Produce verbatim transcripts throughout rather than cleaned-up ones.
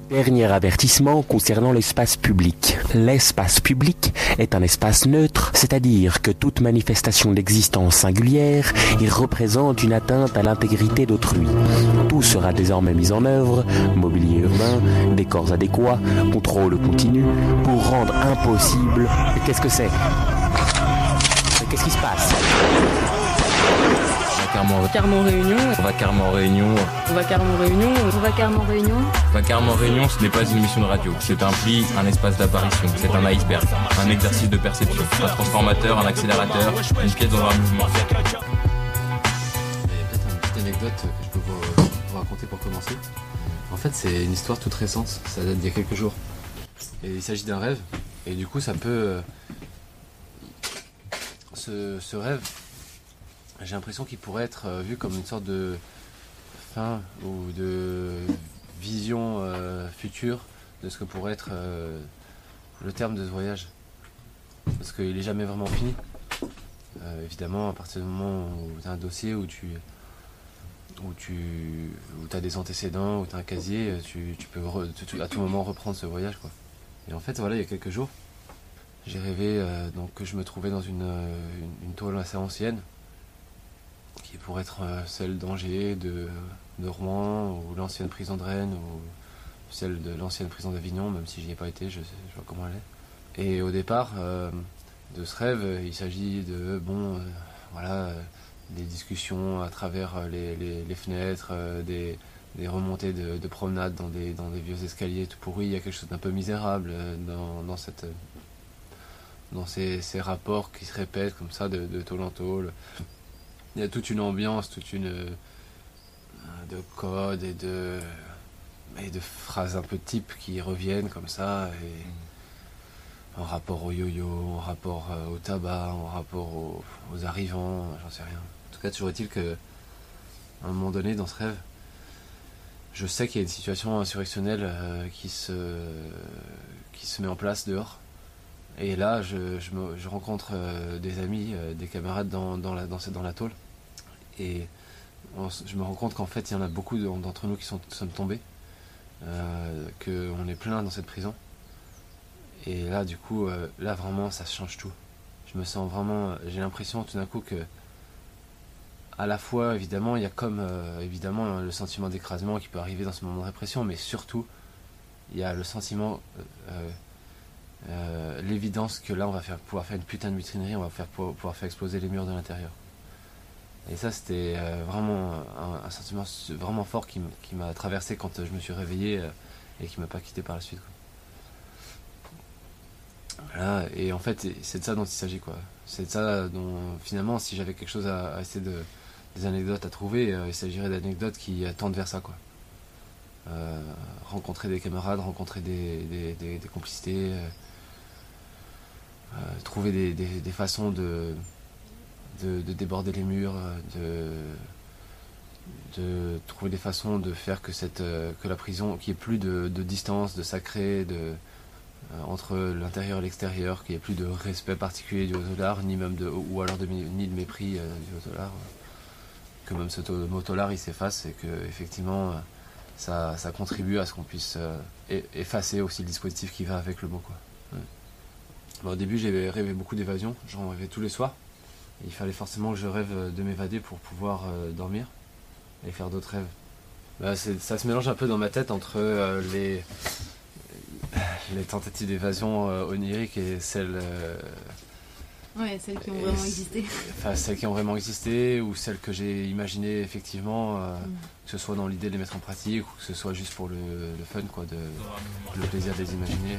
Dernier avertissement concernant l'espace public. L'espace public est un espace neutre, c'est-à-dire que toute manifestation d'existence singulière y représente une atteinte à l'intégrité d'autrui. Tout sera désormais mis en œuvre, mobilier urbain, décors adéquats, contrôle continu, pour rendre impossible... Mais qu'est-ce que c'est ? Mais qu'est-ce qui se passe ? Carrément, Carrément Réunion. On va carrément Réunion. On va carrément Réunion. On va carrément Réunion. On va carrément Réunion, ce n'est pas une émission de radio. C'est un pli, un espace d'apparition. C'est un iceberg, un exercice de perception, un transformateur, un accélérateur, une pièce dans un mouvement. Il y a peut-être une petite anecdote que je peux vous, vous raconter pour commencer. En fait, c'est une histoire toute récente. Ça date d'il y a quelques jours. Et il s'agit d'un rêve. Et du coup, ça peut... Ce, ce rêve... J'ai l'impression qu'il pourrait être vu comme une sorte de fin ou de vision euh, future de ce que pourrait être euh, le terme de ce voyage. Parce qu'il n'est jamais vraiment fini. Euh, évidemment, à partir du moment où tu as un dossier, où tu où tu où as des antécédents, où tu as un casier, tu, tu peux re, tu, à tout moment reprendre ce voyage, quoi. Et en fait, voilà, il y a quelques jours, j'ai rêvé euh, donc, que je me trouvais dans une, une, une tôle assez ancienne, qui pourrait être euh, celle d'Angers, de, de Rouen, ou l'ancienne prison de Rennes, ou celle de l'ancienne prison d'Avignon, même si j'y ai pas été, je, sais, je vois comment elle est. Et au départ euh, de ce rêve, il s'agit de, bon, euh, voilà, euh, des discussions à travers les, les, les fenêtres, euh, des, des remontées de, de promenades dans des, dans des vieux escaliers tout pourris. Il y a quelque chose d'un peu misérable euh, dans, dans, cette, dans ces, ces rapports qui se répètent comme ça, de, de tôle en tôle. Il y a toute une ambiance, toute une euh, de codes et de et de phrases un peu types qui reviennent comme ça, et en rapport au yo-yo, en rapport euh, au tabac, en rapport aux, aux arrivants, j'en sais rien. En tout cas, toujours est-il que à un moment donné dans ce rêve, je sais qu'il y a une situation insurrectionnelle euh, qui se qui se met en place dehors. Et là, je, je, me, je rencontre euh, des amis, euh, des camarades dans, dans, la, dans, dans la tôle. Et on, je me rends compte qu'en fait, il y en a beaucoup d'entre nous qui sont, sommes tombés. Euh, qu'on est plein dans cette prison. Et là, du coup, euh, là, vraiment, ça change tout. Je me sens vraiment... J'ai l'impression tout d'un coup que... À la fois, évidemment, il y a comme euh, évidemment le sentiment d'écrasement qui peut arriver dans ce moment de répression, mais surtout, il y a le sentiment... Euh, Euh, l'évidence que là on va faire, pouvoir faire une putain de mutinerie, on va faire, pouvoir, pouvoir faire exploser les murs de l'intérieur. Et ça c'était euh, vraiment un, un sentiment vraiment fort qui, qui m'a traversé quand je me suis réveillé euh, et qui m'a pas quitté par la suite, quoi. Voilà, et en fait c'est de ça dont il s'agit, quoi. C'est de ça dont finalement, si j'avais quelque chose à, à essayer de, des anecdotes à trouver, euh, il s'agirait d'anecdotes qui tendent vers ça, quoi. Euh, rencontrer des camarades, rencontrer des, des, des, des complicités, euh, Euh, trouver des, des, des façons de, de, de déborder les murs, de, de trouver des façons de faire que, cette, que la prison, qu'il n'y ait plus de, de distance, de sacré, de, euh, entre l'intérieur et l'extérieur, qu'il n'y ait plus de respect particulier du haut-dollar, ni même de, ou alors de, ni de mépris euh, du haut-dollar, que même ce mot-dollar il s'efface et que effectivement ça, ça contribue à ce qu'on puisse euh, effacer aussi le dispositif qui va avec le mot, quoi. Ouais. Bon, au début, j'ai rêvé beaucoup d'évasion, j'en rêvais tous les soirs. Et il fallait forcément que je rêve de m'évader pour pouvoir euh, dormir et faire d'autres rêves. Bah, ça se mélange un peu dans ma tête entre euh, les, les tentatives d'évasion euh, oniriques et celles... Euh, ouais, celles qui ont vraiment existé. Enfin, celles qui ont vraiment existé ou celles que j'ai imaginées effectivement, euh, mm. que ce soit dans l'idée de les mettre en pratique ou que ce soit juste pour le, le fun, quoi, de, le plaisir de les imaginer.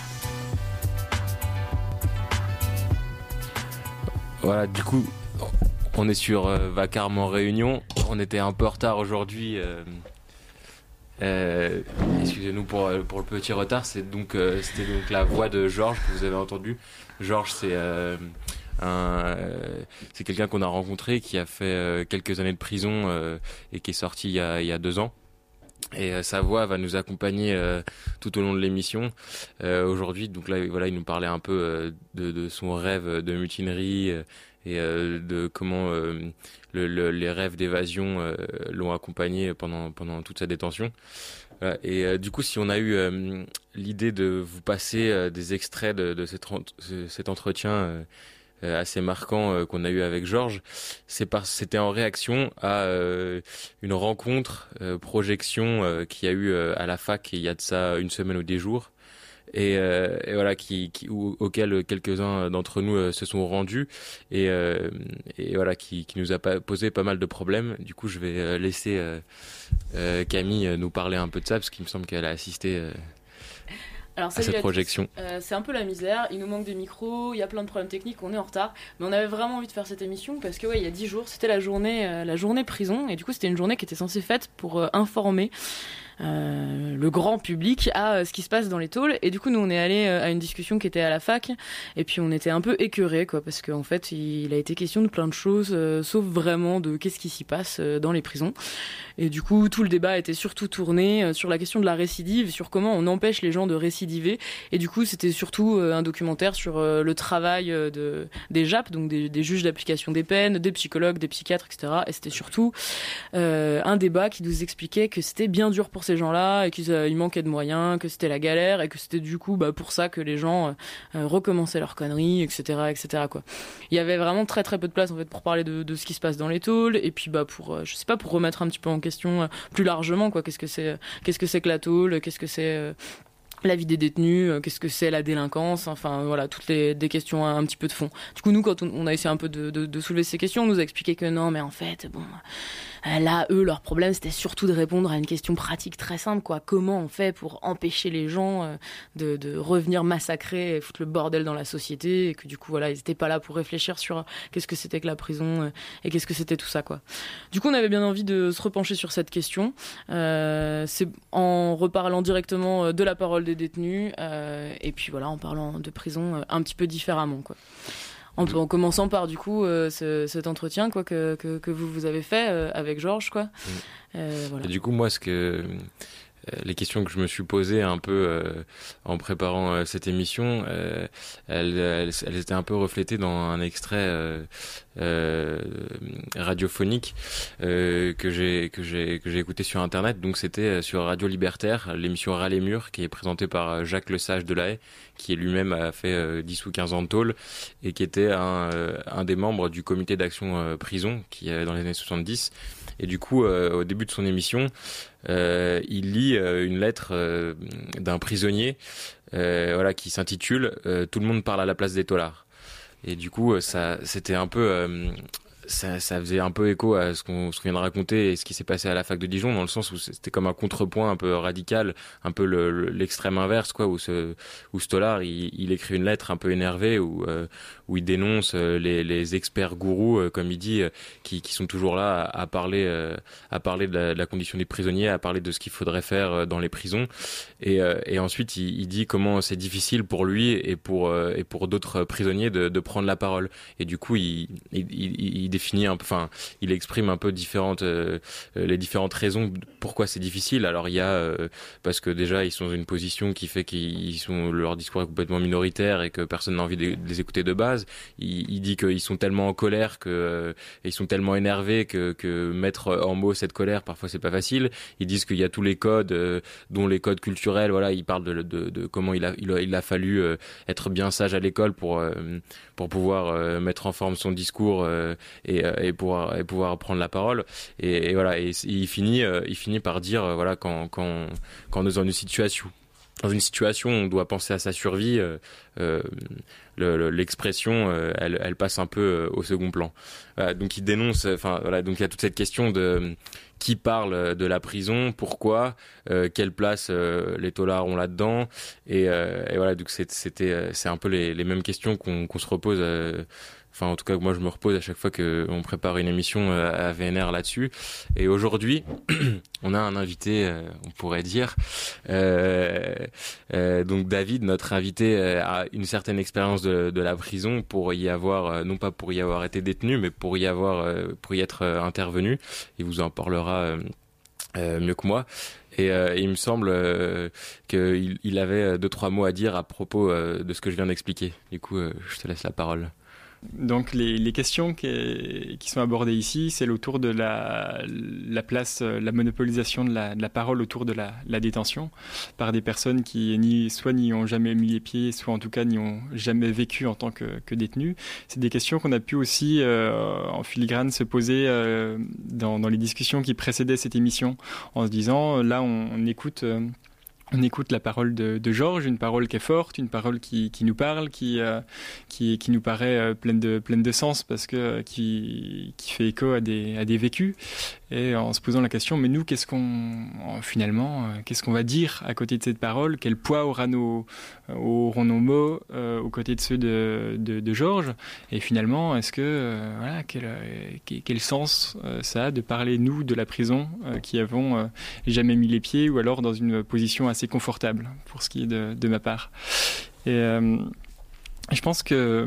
Voilà, du coup, on est sur euh, Vacarme en Réunion. On était un peu en retard aujourd'hui. Euh, euh, excusez-nous pour, pour le petit retard. C'est donc, euh, c'était donc la voix de Georges que vous avez entendu. Georges, c'est, euh, un, euh, c'est quelqu'un qu'on a rencontré qui a fait euh, quelques années de prison euh, et qui est sorti il y a, il y a deux ans. Et euh, sa voix va nous accompagner euh, tout au long de l'émission euh, aujourd'hui. Donc là, voilà, il nous parlait un peu euh, de, de son rêve de mutinerie euh, et euh, de comment euh, le, le, les rêves d'évasion euh, l'ont accompagné pendant pendant toute sa détention. Voilà. Et euh, du coup, si on a eu euh, l'idée de vous passer euh, des extraits de, de cet, cet entretien euh, assez marquant euh, qu'on a eu avec Georges, c'est parce c'était en réaction à euh, une rencontre euh, projection euh, qu'il y a eu euh, à la fac il y a de ça une semaine ou des jours. Et, euh, et voilà qui, qui où, auquel quelques-uns d'entre nous euh, se sont rendus et, euh, et voilà qui, qui nous a pas posé pas mal de problèmes. Du coup, je vais euh, laisser euh, euh, Camille euh, nous parler un peu de ça parce qu'il me semble qu'elle a assisté euh, Alors, à cette projection. Euh, c'est un peu la misère, il nous manque des micros, il y a plein de problèmes techniques, on est en retard, mais on avait vraiment envie de faire cette émission parce que ouais, il y a dix jours, c'était la journée, euh, la journée prison, et du coup c'était une journée qui était censée faite pour euh, informer Euh, le grand public à euh, ce qui se passe dans les tôles, et du coup nous on est allé euh, à une discussion qui était à la fac, et puis on était un peu écœurés quoi, parce qu'en fait il a été question de plein de choses euh, sauf vraiment de qu'est-ce qui s'y passe euh, dans les prisons, et du coup tout le débat était surtout tourné euh, sur la question de la récidive, sur comment on empêche les gens de récidiver, et du coup c'était surtout euh, un documentaire sur euh, le travail euh, de, des J A P, donc des, des juges d'application des peines, des psychologues, des psychiatres, et cetera, et c'était surtout euh, un débat qui nous expliquait que c'était bien dur pour ces gens-là et qu'ils euh, il manquait de moyens, que c'était la galère, et que c'était du coup bah, pour ça que les gens euh, recommençaient leurs conneries, et cetera, et cetera quoi. Il y avait vraiment très très peu de place en fait pour parler de, de ce qui se passe dans les tôles, et puis bah pour euh, je sais pas, pour remettre un petit peu en question euh, plus largement quoi, qu'est-ce que c'est, euh, qu'est-ce que c'est que la tôle, qu'est-ce que c'est euh, la vie des détenus, euh, qu'est-ce que c'est la délinquance, enfin voilà, toutes les des questions un, un petit peu de fond. Du coup nous quand on, on a essayé un peu de, de, de soulever ces questions, on nous a expliqué que non mais en fait bon euh, là eux leur problème c'était surtout de répondre à une question pratique très simple quoi, comment on fait pour empêcher les gens euh, de, de revenir massacrer et foutre le bordel dans la société, et que du coup voilà ils étaient pas là pour réfléchir sur euh, qu'est-ce que c'était que la prison euh, et qu'est-ce que c'était tout ça quoi. Du coup on avait bien envie de se repencher sur cette question, euh, c'est en reparlant directement de la parole des détenus, euh, et puis voilà en parlant de prison euh, un petit peu différemment quoi. En, en commençant par du coup euh, ce, cet entretien quoi que, que, que vous, vous avez fait euh, avec Georges quoi. Euh, voilà. Et du coup moi ce que Euh, les questions que je me suis posées un peu euh, en préparant euh, cette émission, euh, elles, elles, elles étaient un peu reflétées dans un extrait euh, euh, radiophonique euh, que j'ai que j'ai que j'ai écouté sur internet. Donc c'était sur Radio Libertaire, l'émission Ras les murs, qui est présentée par Jacques Lesage de La Haye, qui lui-même a fait euh, dix ou quinze ans de tôle et qui était un euh, un des membres du comité d'action euh, prison qui euh, dans les années soixante-dix. Et du coup, euh, au début de son émission, euh, il lit euh, une lettre euh, d'un prisonnier, euh, voilà, qui s'intitule euh, « Tout le monde parle à la place des tôlards ». Et du coup, ça, c'était un peu, euh, ça, ça faisait un peu écho à ce qu'on, ce qu'on vient de raconter et ce qui s'est passé à la fac de Dijon, dans le sens où c'était comme un contrepoint un peu radical, un peu le, le, l'extrême inverse, quoi, où ce, où ce tôlard, il, il écrit une lettre un peu énervée où, euh, où il dénonce les, les experts gourous, euh, comme il dit, euh, qui, qui sont toujours là à, à parler, euh, à parler de la, de la condition des prisonniers, à parler de ce qu'il faudrait faire dans les prisons. Et, euh, et ensuite, il, il dit comment c'est difficile pour lui et pour, euh, et pour d'autres prisonniers de, de prendre la parole. Et du coup, il, il, il, il définit un peu, enfin, il exprime un peu différentes, euh, les différentes raisons pourquoi c'est difficile. Alors, il y a, euh, parce que déjà, ils sont dans une position qui fait qu'ils sont, leur discours est complètement minoritaire et que personne n'a envie de, de les écouter de base. Il, il dit qu'ils sont tellement en colère que, euh, ils sont tellement énervés que, que mettre en mots cette colère, parfois, c'est pas facile. Ils disent qu'il y a tous les codes, euh, dont les codes culturels, voilà, ils parlent de, de, de comment il a, il a, il a fallu euh, être bien sage à l'école pour, euh, pour pouvoir euh, mettre en forme son discours euh, et, euh, et pouvoir, et pouvoir prendre la parole. Et, et voilà, et, et il finit, euh, il finit par dire, euh, voilà, quand, quand, quand on est dans une situation, dans une situation où on doit penser à sa survie, euh, euh, le, le, l'expression, euh, elle, elle passe un peu euh, au second plan. Voilà, donc il dénonce, enfin voilà, donc il y a toute cette question de qui parle de la prison, pourquoi, euh, quelle place euh, les tôlards ont là-dedans, et, euh, et voilà, donc c'est, c'était, c'est un peu les, les mêmes questions qu'on, qu'on se repose. Euh, Enfin, en tout cas, moi, je me repose à chaque fois qu'on prépare une émission à V N R là-dessus. Et aujourd'hui, on a un invité, euh, on pourrait dire. Euh, euh, donc, David, notre invité, euh, a une certaine expérience de, de la prison pour y avoir, euh, non pas pour y avoir été détenu, mais pour y avoir, euh, pour y être euh, intervenu. Il vous en parlera euh, euh, mieux que moi. Et, euh, et il me semble euh, qu'il il avait deux, trois mots à dire à propos euh, de ce que je viens d'expliquer. Du coup, euh, je te laisse la parole. Donc les, les questions qui, qui sont abordées ici, c'est autour de la, la place, la monopolisation de la, de la parole autour de la, la détention par des personnes qui ni, soit n'y ont jamais mis les pieds, soit en tout cas n'y ont jamais vécu en tant que, que détenus. C'est des questions qu'on a pu aussi euh, en filigrane se poser euh, dans, dans les discussions qui précédaient cette émission, en se disant là on, on écoute... Euh, On écoute la parole de, de Georges, une parole qui est forte, une parole qui, qui nous parle, qui, euh, qui, qui nous paraît euh, pleine, de, pleine de sens parce que euh, qui, qui fait écho à des, à des vécus. Et en se posant la question, mais nous, qu'est-ce qu'on finalement, euh, qu'est-ce qu'on va dire à côté de cette parole ? Quel poids aura nos, euh, auront nos mots euh, aux côtés de ceux de, de, de Georges ? Et finalement, est-ce que euh, voilà, quel, quel, quel sens euh, ça a de parler nous de la prison euh, qui avons euh, jamais mis les pieds ou alors dans une position assez confortable pour ce qui est de, de ma part. Et euh, je pense que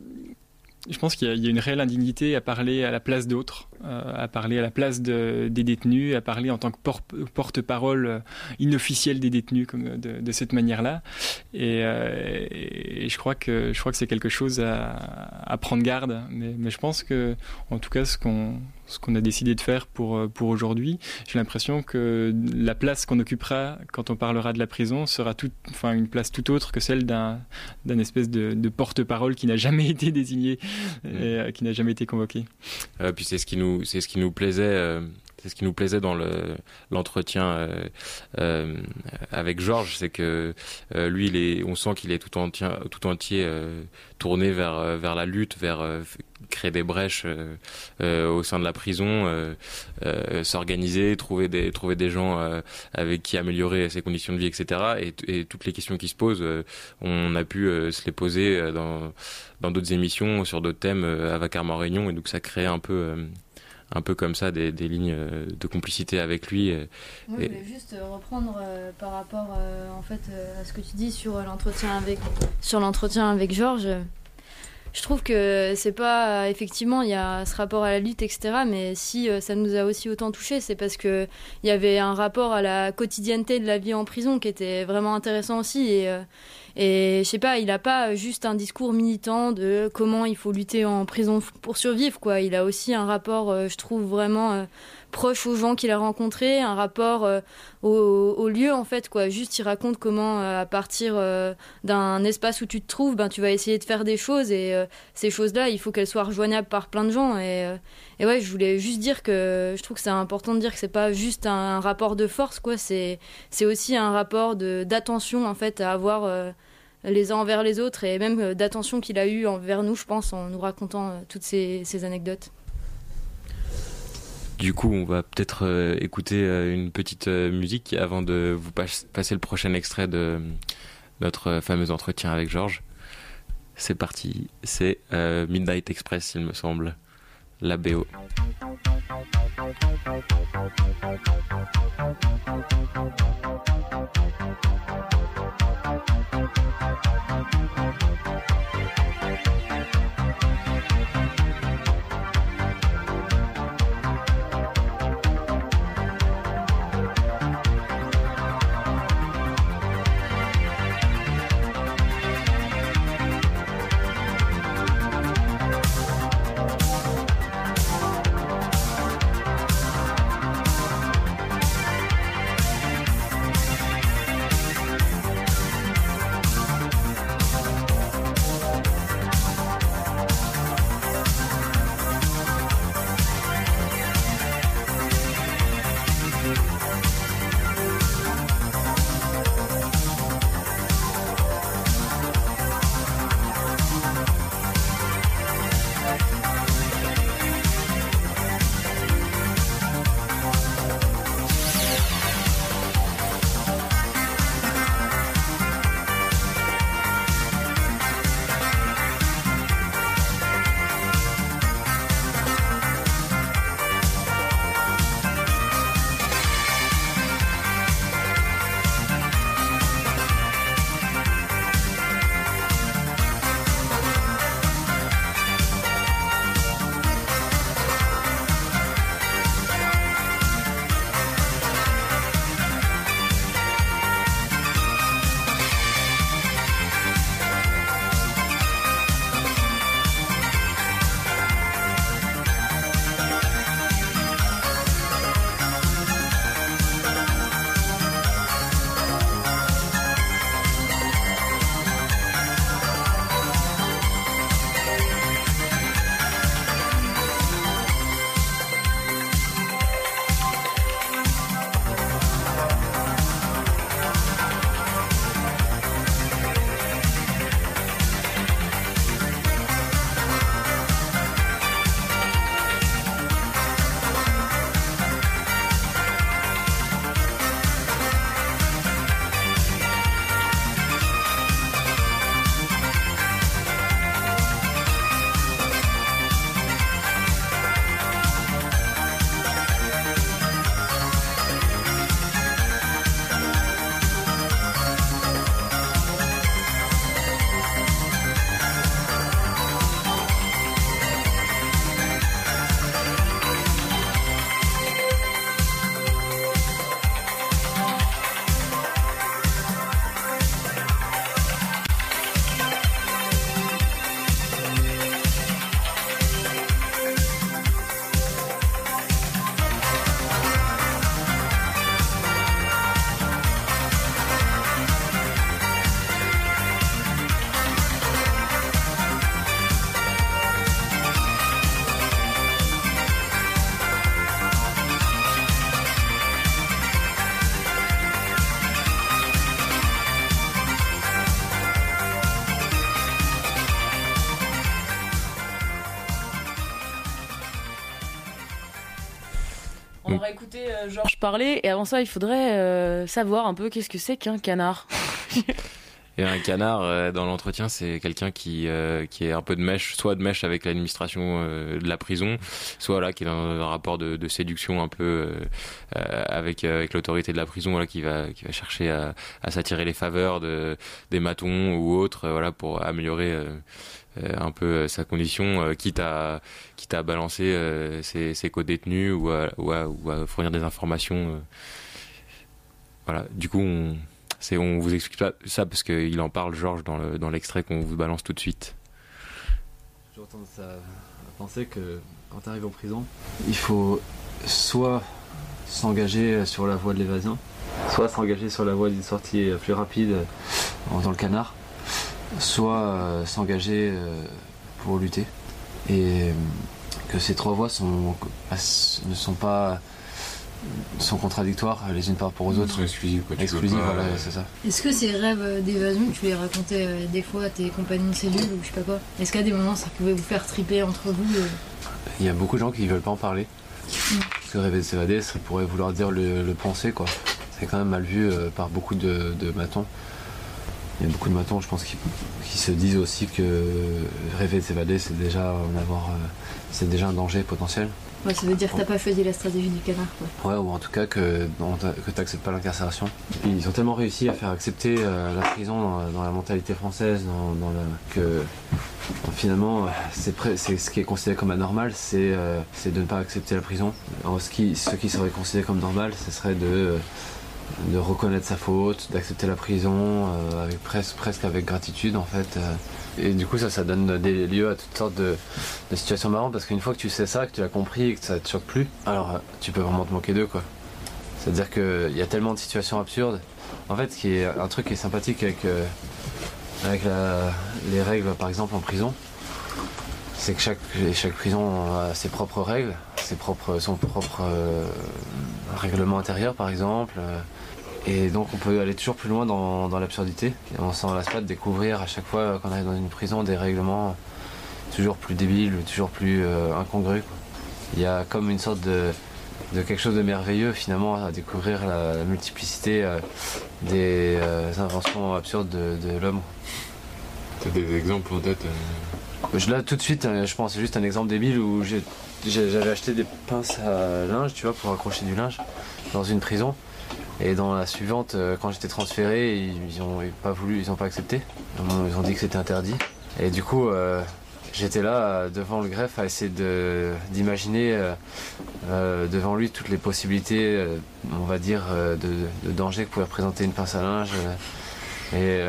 je pense qu'il y a, il y a une réelle indignité à parler à la place d'autres, euh, à parler à la place de, des détenus, à parler en tant que por- porte-parole inofficielle des détenus comme de, de cette manière-là. Et, euh, et je crois que je crois que c'est quelque chose à, à prendre garde. Mais, mais je pense que, en tout cas, ce qu'on ce qu'on a décidé de faire pour, pour aujourd'hui, j'ai l'impression que la place qu'on occupera quand on parlera de la prison sera tout, enfin, une place tout autre que celle d'un, d'un espèce de, de porte-parole qui n'a jamais été désigné et euh, qui n'a jamais été convoqué. Euh, puis c'est ce qui nous, c'est ce qui nous plaisait. Euh... C'est ce qui nous plaisait dans le, l'entretien euh, euh, avec Georges, c'est que euh, lui, il est, on sent qu'il est tout entier, tout entier euh, tourné vers, vers la lutte, vers euh, créer des brèches euh, euh, au sein de la prison, euh, euh, s'organiser, trouver des, trouver des gens euh, avec qui améliorer ses conditions de vie, et cetera. Et, et toutes les questions qui se posent, euh, on a pu euh, se les poser dans, dans d'autres émissions, sur d'autres thèmes euh, à Vacarme en Réunion, et donc ça crée un peu... Euh, un peu comme ça des, des lignes de complicité avec lui. Et, Moi, je voulais juste reprendre euh, par rapport euh, en fait, euh, à ce que tu dis sur l'entretien avec, sur l'entretien avec Georges. Je trouve que c'est pas... Effectivement, il y a ce rapport à la lutte, et cetera. Mais si euh, ça nous a aussi autant touché, c'est parce qu'il y avait un rapport à la quotidienneté de la vie en prison qui était vraiment intéressant aussi. Et, euh, et je sais pas, il a pas juste un discours militant de comment il faut lutter en prison pour survivre, quoi. Il a aussi un rapport, euh, je trouve, vraiment... Euh, proche aux gens qu'il a rencontrés, un rapport euh, au, au lieu en fait, quoi. Juste il raconte comment euh, à partir euh, d'un espace où tu te trouves, ben, tu vas essayer de faire des choses et euh, ces choses-là il faut qu'elles soient rejoignables par plein de gens et, euh, et ouais, je voulais juste dire que je trouve que c'est important de dire que c'est pas juste un, un rapport de force, quoi. C'est, c'est aussi un rapport de, d'attention en fait à avoir euh, les uns envers les autres et même euh, d'attention qu'il a eu envers nous, je pense, en nous racontant euh, toutes ces, ces anecdotes. Du coup, on va peut-être euh, écouter euh, une petite euh, musique avant de vous pas- passer le prochain extrait de euh, notre euh, fameux entretien avec Georges. C'est parti, c'est euh, Midnight Express, il me semble, la B O. We'll be right back. aura écouté euh, Georges parler, et avant ça, il faudrait euh, savoir un peu qu'est-ce que c'est qu'un canard. Et un canard, euh, dans l'entretien, c'est quelqu'un qui euh, qui est un peu de mèche, soit de mèche avec l'administration euh, de la prison, soit là qui est dans un rapport de, de séduction un peu euh, euh, avec euh, avec l'autorité de la prison, voilà, qui va qui va chercher à, à s'attirer les faveurs de des matons ou autres, euh, voilà, pour améliorer euh, euh, un peu sa condition, euh, quitte à quitte à balancer euh, ses, ses co-détenus ou à, ou à ou à fournir des informations. Euh, voilà, du coup on C'est, on vous explique pas ça parce qu'il en parle, Georges, dans, le, dans l'extrait qu'on vous balance tout de suite. J'ai tendance à penser que quand tu arrives en prison, il faut soit s'engager sur la voie de l'évasion, soit s'engager sur la voie d'une sortie plus rapide dans le canard, soit s'engager pour lutter. Et que ces trois voies sont, ne sont pas... sont contradictoires les unes par rapport aux autres. Exclusives, quoi. Exclusives, pas, voilà, euh... c'est ça. Est-ce que ces rêves d'évasion, tu les racontais euh, des fois à tes compagnons de cellule ou je sais pas quoi? Est-ce qu'à des moments ça pouvait vous faire triper entre vous euh... Il y a beaucoup de gens qui veulent pas en parler. Mm. Parce que rêver de s'évader, ça pourrait vouloir dire le, le penser, quoi. C'est quand même mal vu euh, par beaucoup de, de matons. Il y a beaucoup de matons, je pense, qui, qui se disent aussi que rêver de s'évader, c'est déjà en avoir, euh, c'est déjà un danger potentiel. Ouais, ça veut dire que t'as pas choisi la stratégie du canard, quoi. Ouais, ou en tout cas que, que t'acceptes pas l'incarcération. Ils ont tellement réussi à faire accepter euh, la prison dans, dans la mentalité française, dans, dans le, que bon, finalement, c'est, pré, c'est ce qui est considéré comme anormal, c'est, euh, c'est de ne pas accepter la prison. Alors, ce, qui, ce qui serait considéré comme normal, ce serait de, de reconnaître sa faute, d'accepter la prison, euh, avec, presque, presque avec gratitude en fait. Euh, Et du coup, ça, ça donne des lieux à toutes sortes de, de situations marrantes parce qu'une fois que tu sais ça, que tu l'as compris et que ça te choque plus, alors tu peux vraiment te moquer d'eux, quoi. C'est-à-dire qu'il y a tellement de situations absurdes. En fait, ce qui est un truc qui est sympathique avec, euh, avec la, les règles, par exemple, en prison, c'est que chaque, chaque prison a ses propres règles, ses propres, son propre euh, règlement intérieur, par exemple. Euh, Et donc on peut aller toujours plus loin dans, dans l'absurdité. Et on s'en lasse pas de découvrir à chaque fois qu'on arrive dans une prison des règlements toujours plus débiles, toujours plus euh, incongrus, quoi. Il y a comme une sorte de, de quelque chose de merveilleux finalement à découvrir la, la multiplicité euh, des euh, inventions absurdes de, de l'homme. T'as des exemples en tête euh... Là tout de suite, je pense c'est juste un exemple débile où j'ai, j'avais acheté des pinces à linge, tu vois, pour accrocher du linge dans une prison. Et dans la suivante, quand j'étais transféré, ils ont pas voulu, ils ont pas accepté. Ils ont dit que c'était interdit. Et du coup, euh, j'étais là devant le greffe à essayer de, d'imaginer euh, euh, devant lui toutes les possibilités, euh, on va dire, euh, de, de danger que pouvait représenter une pince à linge. Euh, et euh...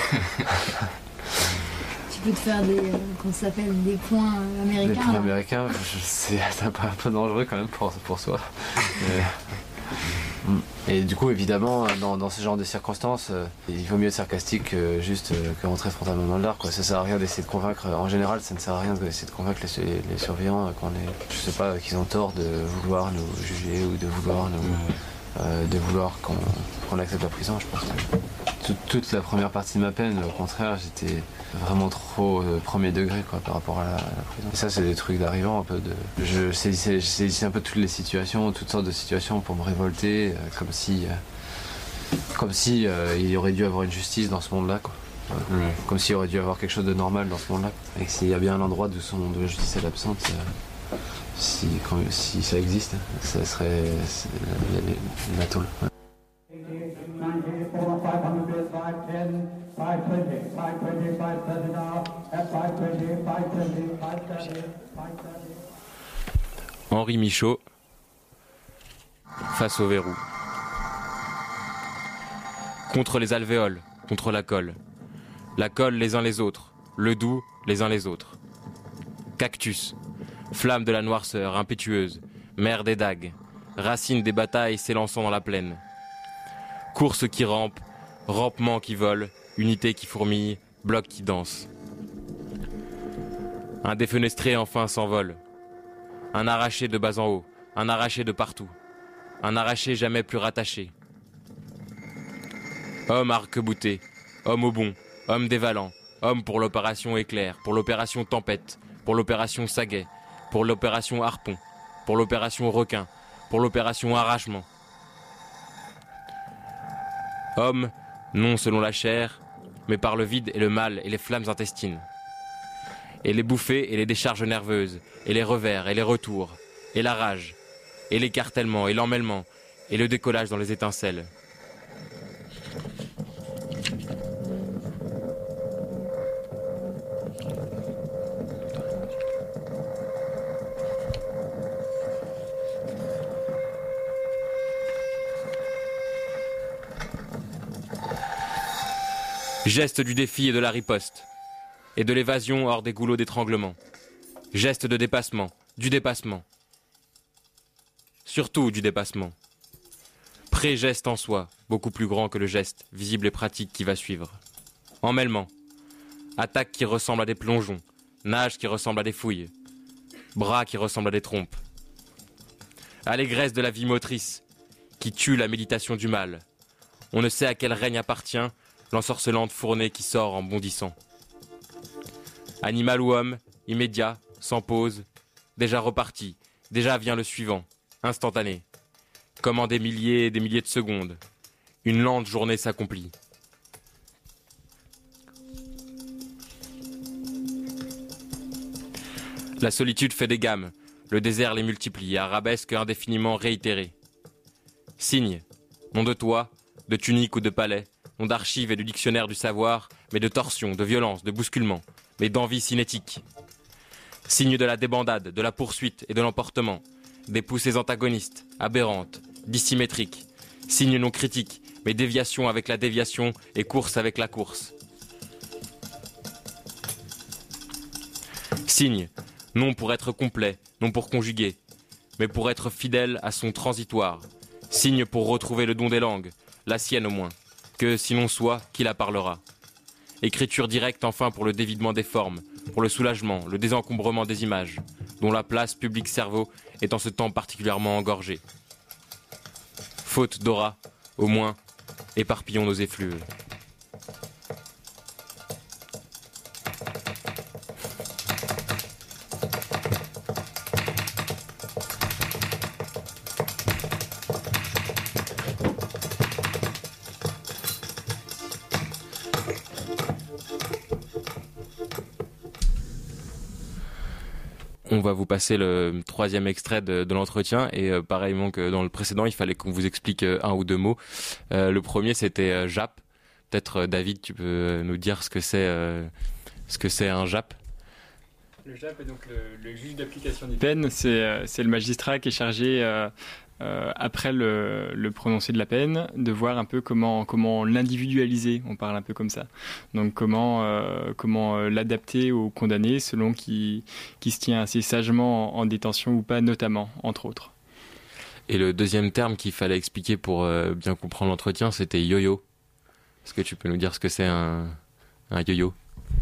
Tu peux te faire des, euh, comment ça s'appelle, des points américains. Des points là. américains, je, c'est, c'est un peu, un peu dangereux quand même pour, pour soi. Et... Et du coup, évidemment, dans, dans ce genre de circonstances, euh, il vaut mieux être sarcastique que juste euh, que rentrer frontalement dans le lard, quoi. Ça sert à rien d'essayer de convaincre. En général, ça ne sert à rien d'essayer de convaincre les, les, les surveillants euh, qu'on est, je sais pas, qu'ils ont tort de vouloir nous juger ou de vouloir nous, euh, de vouloir qu'on, qu'on accepte la prison. Je pense que toute, toute la première partie de ma peine, au contraire, j'étais vraiment trop euh, premier degré, quoi, par rapport à la, à la prison. Et ça, c'est des trucs d'arrivant un peu de. Je saisissais, je saisissais un peu toutes les situations, toutes sortes de situations pour me révolter, euh, comme si, euh, comme si euh, il aurait dû avoir une justice dans ce monde-là, quoi. Ouais. Ouais. Comme s'il aurait dû avoir quelque chose de normal dans ce monde-là. Et s'il y a bien un endroit d'où son de la justice est absente, euh, si, quand, si ça existe, ça serait la, la, la tôle. Ouais. Henri Michaud, face au verrou. Contre les alvéoles, contre la colle. La colle les uns les autres, le doux les uns les autres. Cactus, flamme de la noirceur impétueuse, mer des dagues, racine des batailles s'élançant dans la plaine. Course qui rampe, rampement qui vole, unité qui fourmille, bloc qui danse. Un défenestré enfin s'envole. Un arraché de bas en haut, un arraché de partout. Un arraché jamais plus rattaché. Homme arc-bouté, homme au bon, homme des valants, homme pour l'opération éclair, pour l'opération tempête, pour l'opération saguet, pour l'opération harpon, pour l'opération requin, pour l'opération arrachement. Homme, non selon la chair, mais par le vide et le mal et les flammes intestines. Et les bouffées et les décharges nerveuses, et les revers et les retours, et la rage, et l'écartèlement et l'emmêlement, et le décollage dans les étincelles. Geste du défi et de la riposte, et de l'évasion hors des goulots d'étranglement. Geste de dépassement, du dépassement. Surtout du dépassement. Pré-geste en soi, beaucoup plus grand que le geste, visible et pratique qui va suivre. Emmêlement. Attaque qui ressemble à des plongeons. Nage qui ressemble à des fouilles. Bras qui ressemblent à des trompes. Allégresse de la vie motrice, qui tue la méditation du mal. On ne sait à quel règne appartient l'ensorcelante fournée qui sort en bondissant. Animal ou homme, immédiat, sans pause, déjà reparti, déjà vient le suivant, instantané. Comme en des milliers et des milliers de secondes, une lente journée s'accomplit. La solitude fait des gammes, le désert les multiplie, arabesque indéfiniment réitérée. Signe, non de toit, de tunique ou de palais, non d'archives et du dictionnaire du savoir, mais de torsion, de violence, de bousculement, mais d'envie cinétique. Signe de la débandade, de la poursuite et de l'emportement, des poussées antagonistes, aberrantes, dissymétriques. Signe non critique, mais déviation avec la déviation et course avec la course. Signe, non pour être complet, non pour conjuguer, mais pour être fidèle à son transitoire. Signe pour retrouver le don des langues, la sienne au moins, que si l'on soit, qui la parlera. Écriture directe enfin pour le dévidement des formes, pour le soulagement, le désencombrement des images, dont la place public-cerveau est en ce temps particulièrement engorgée. Faute d'aura, au moins, éparpillons nos effluves. On va vous passer le troisième extrait de, de l'entretien et euh, pareillement que dans le précédent, il fallait qu'on vous explique euh, un ou deux mots. Euh, le premier, c'était euh, J A P. Peut-être euh, David, tu peux nous dire ce que c'est, euh, ce que c'est un J A P. Le J A P est donc le, le juge d'application des peines. C'est, euh, c'est le magistrat qui est chargé, euh, euh, après le, le prononcé de la peine, de voir un peu comment, comment l'individualiser. On parle un peu comme ça. Donc comment, euh, comment euh, l'adapter au condamné selon qu'il qui se tient assez sagement en, en détention ou pas, notamment, entre autres. Et le deuxième terme qu'il fallait expliquer pour euh, bien comprendre l'entretien, c'était yo-yo. Est-ce que tu peux nous dire ce que c'est un, un yo-yo ?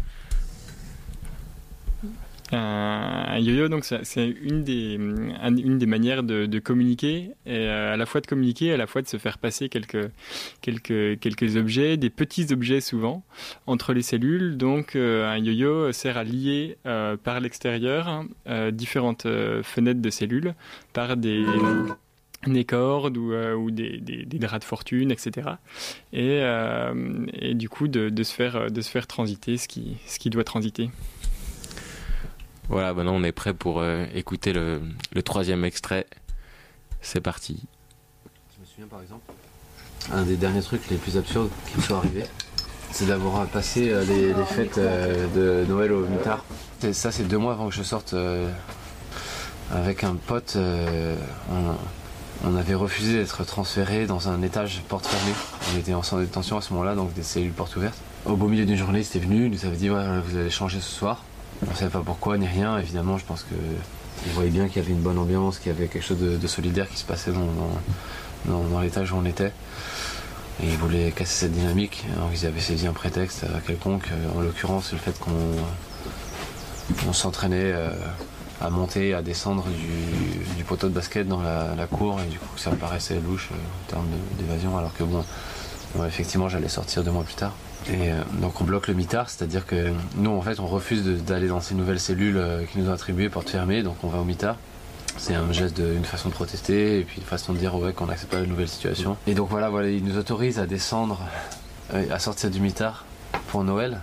Un, un yo-yo, donc c'est, c'est une des une des manières de, de communiquer, et euh, à la fois de communiquer, à la fois de se faire passer quelques quelques quelques objets, des petits objets souvent, entre les cellules. Donc euh, un yo-yo sert à lier euh, par l'extérieur euh, différentes euh, fenêtres de cellules par des des cordes ou, euh, ou des, des, des draps de fortune, et cetera. Et, euh, et du coup de, de se faire de se faire transiter ce qui ce qui doit transiter. Voilà, maintenant on est prêt pour euh, écouter le, le troisième extrait. C'est parti. Je me souviens par exemple, un des derniers trucs les plus absurdes qui me sont arrivés, c'est d'avoir passé euh, les, les fêtes euh, de Noël au mitard. Et ça, c'est deux mois avant que je sorte euh, avec un pote. Euh, on, on avait refusé d'être transféré dans un étage porte fermée. On était en centre de détention à ce moment-là, donc des cellules portes ouvertes. Au beau milieu d'une journée, il était venu, il nous avait dit ouais, vous allez changer ce soir. On ne savait pas pourquoi ni rien, évidemment. Je pense qu'il voyait bien qu'il y avait une bonne ambiance, qu'il y avait quelque chose de, de solidaire qui se passait dans, dans, dans, dans l'étage où on était. Et il voulait casser cette dynamique. Alors ils avaient saisi un prétexte quelconque, en l'occurrence le fait qu'on on s'entraînait à monter, à descendre du, du poteau de basket dans la, la cour, et du coup ça me paraissait louche en termes de, d'évasion, alors que bon, bon, effectivement j'allais sortir deux mois plus tard. Et euh, donc on bloque le mitard, c'est-à-dire que nous en fait on refuse de, d'aller dans ces nouvelles cellules euh, qui nous ont attribuées porte fermée, donc on va au mitard. C'est un geste, de, une façon de protester et puis une façon de dire ouais, qu'on n'accepte pas la nouvelle situation. Et donc voilà, voilà, ils nous autorisent à descendre, à sortir du mitard pour Noël.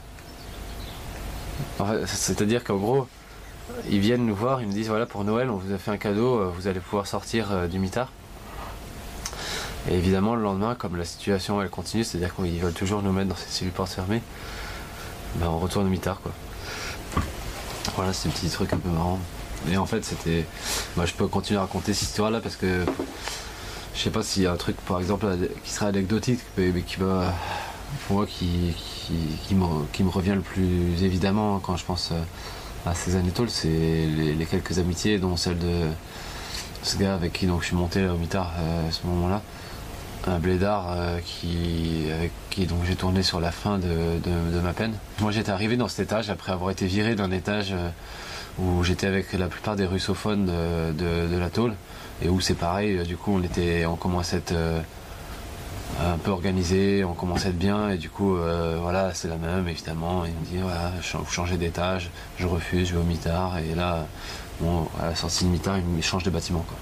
En fait, c'est-à-dire qu'en gros, ils viennent nous voir, ils nous disent voilà, pour Noël, on vous a fait un cadeau, vous allez pouvoir sortir du mitard. Et évidemment, le lendemain, comme la situation elle continue, c'est-à-dire qu'ils veulent toujours nous mettre dans ces cellules portes fermées, ben, on retourne au mitard, quoi. Voilà, c'est un petit truc un peu marrant. Et en fait, c'était. Moi, je peux continuer à raconter cette histoire-là parce que je sais pas s'il y a un truc, par exemple, qui serait anecdotique, mais qui va. Pour moi, qui, qui, qui, me, qui me revient le plus évidemment quand je pense à ces années tôles, c'est les, les quelques amitiés, dont celle de ce gars avec qui donc, je suis monté là, au mitard euh, à ce moment-là. Un blédard euh, qui, avec qui donc, j'ai tourné sur la fin de, de, de ma peine. Moi, j'étais arrivé dans cet étage après avoir été viré d'un étage. Euh, où j'étais avec la plupart des russophones de, de, de la tôle et où c'est pareil, du coup on était, on commençait à être euh, un peu organisé, on commençait à être bien et du coup euh, voilà c'est la même évidemment, il me dit voilà vous changez d'étage, je refuse, je vais au mitard et là bon, à la sortie du mitard il me change de bâtiment quoi.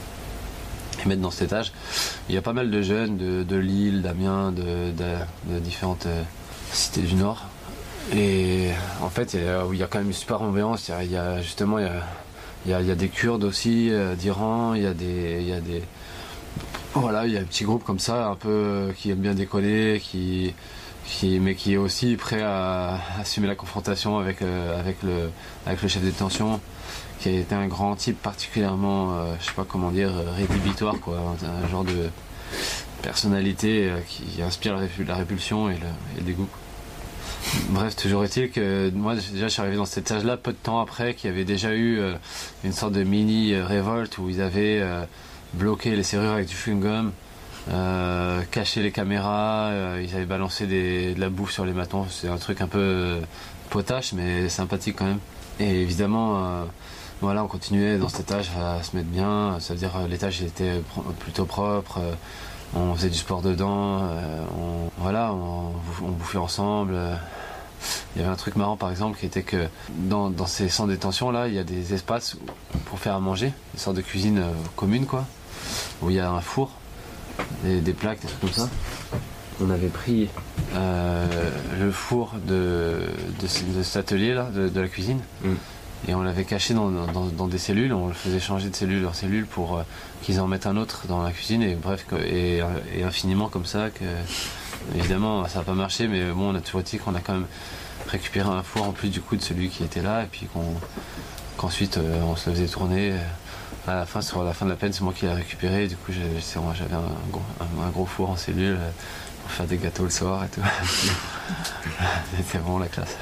Et mettre dans cet étage, il y a pas mal de jeunes de, de Lille, d'Amiens, de, de, de différentes euh, cités du Nord. Et en fait, il y, a, il y a quand même une super ambiance. Il y a justement, il y a, il y a, il y a des Kurdes aussi euh, d'Iran. Il y a des, il y a des, voilà, il y a un petit groupe comme ça, un peu euh, qui aime bien décoller, qui, qui, mais qui est aussi prêt à assumer la confrontation avec, euh, avec le, avec le chef de détention, qui a été un grand type particulièrement, euh, je sais pas comment dire, rédhibitoire quoi, un, un genre de personnalité euh, qui inspire la, la répulsion et le, et le dégoût. Bref, toujours est-il que moi déjà je suis arrivé dans cet étage-là peu de temps après qu'il y avait déjà eu euh, une sorte de mini euh, révolte où ils avaient euh, bloqué les serrures avec du chewing-gum, euh, caché les caméras, euh, ils avaient balancé des, de la bouffe sur les matons. C'est un truc un peu euh, potache mais sympathique quand même. Et évidemment, euh, voilà, on continuait dans cet étage à se mettre bien, ça veut dire euh, l'étage était pr- plutôt propre. Euh, On faisait du sport dedans, euh, on, voilà, on, on bouffait ensemble. Il y avait un truc marrant par exemple qui était que dans, dans ces centres de détention là, il y a des espaces pour faire à manger, des sortes de cuisine euh, commune quoi, où il y a un four, des, des plaques, des trucs comme ça. On avait pris euh, le four de, de, de cet atelier là, de, de la cuisine. Mm. Et on l'avait caché dans, dans, dans des cellules, on le faisait changer de cellule en cellule pour euh, qu'ils en mettent un autre dans la cuisine, et bref, et, et infiniment comme ça, que évidemment ça n'a pas marché, mais bon, on a toujours dit qu'on a quand même récupéré un four en plus du coup de celui qui était là, et puis qu'on, qu'ensuite euh, on se le faisait tourner. À la fin, sur la fin de la peine, c'est moi qui l'ai récupéré, et du coup j'avais un gros, un, un gros four en cellule pour faire des gâteaux le soir et tout. C'était vraiment la classe.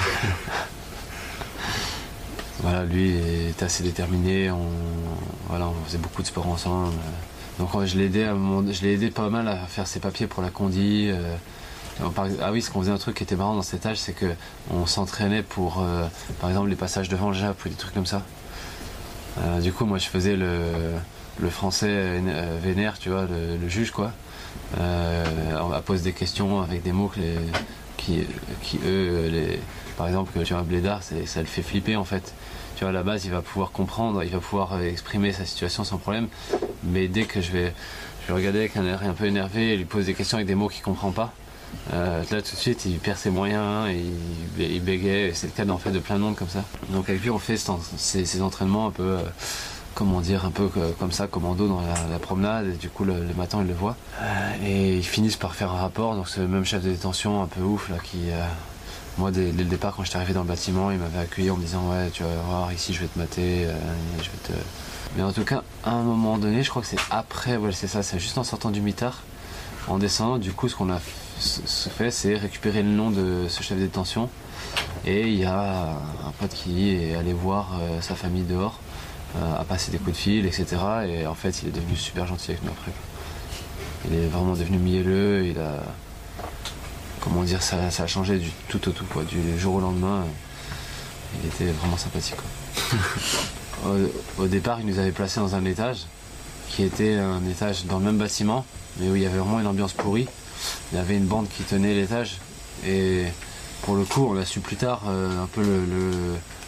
Voilà, lui était assez déterminé, on, voilà, on faisait beaucoup de sport ensemble. Donc je l'ai aidé, à un moment, je l'ai aidé pas mal à faire ses papiers pour la condi. Euh, ah oui, ce qu'on faisait un truc qui était marrant dans cet âge, c'est qu'on s'entraînait pour, euh, par exemple, les passages devant le J A P ou des trucs comme ça. Euh, du coup, moi je faisais le, le français euh, vénère, tu vois, le, le juge quoi. Euh, on pose des questions avec des mots que les, qui, qui eux, les, par exemple, que tu vois un blédard, ça le fait flipper en fait. Tu vois, à la base, il va pouvoir comprendre, il va pouvoir exprimer sa situation sans problème. Mais dès que je vais, je vais regarder avec un air un peu énervé et lui pose des questions avec des mots qu'il ne comprend pas, euh, là tout de suite, il perd ses moyens, hein, et il, il bégaye. Et c'est le cas en fait de plein de monde comme ça. Donc avec lui, on fait ces, ces entraînements un peu, euh, comment dire, un peu comme ça, commando dans la, la promenade. Et du coup, le, le matin, il le voit. Euh, et ils finissent par faire un rapport. Donc c'est le même chef de détention un peu ouf là qui... Euh, Moi, dès, dès le départ, quand j'étais arrivé dans le bâtiment, il m'avait accueilli en me disant ouais, tu vas voir, ici, je vais te mater, euh, je vais te... Mais en tout cas, à un moment donné, je crois que c'est après, ouais, c'est ça, c'est juste en sortant du mitard, en descendant, du coup, ce qu'on a fait, c'est récupérer le nom de ce chef de détention. Et il y a un pote qui est allé voir euh, sa famille dehors, euh, à passer des coups de fil, et cetera. Et en fait, il est devenu super gentil avec nous après. Il est vraiment devenu mielleux, il a... Comment dire, ça, ça a changé du tout au tout, quoi. Du jour au lendemain, il était vraiment sympathique, quoi. au, au départ, il nous avait placés dans un étage qui était un étage dans le même bâtiment, mais où il y avait vraiment une ambiance pourrie. Il y avait une bande qui tenait l'étage, et pour le coup, on l'a su plus tard, euh, un peu le, le,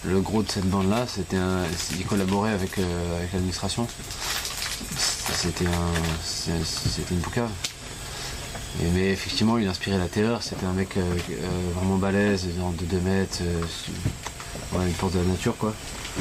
le gros de cette bande-là, c'était un, il collaborait avec, euh, avec l'administration. C'était, un, c'était une poucave. Et, mais effectivement, il inspirait la terreur. C'était un mec euh, euh, vraiment balèze, de deux mètres, euh, ouais, une force de la nature, quoi.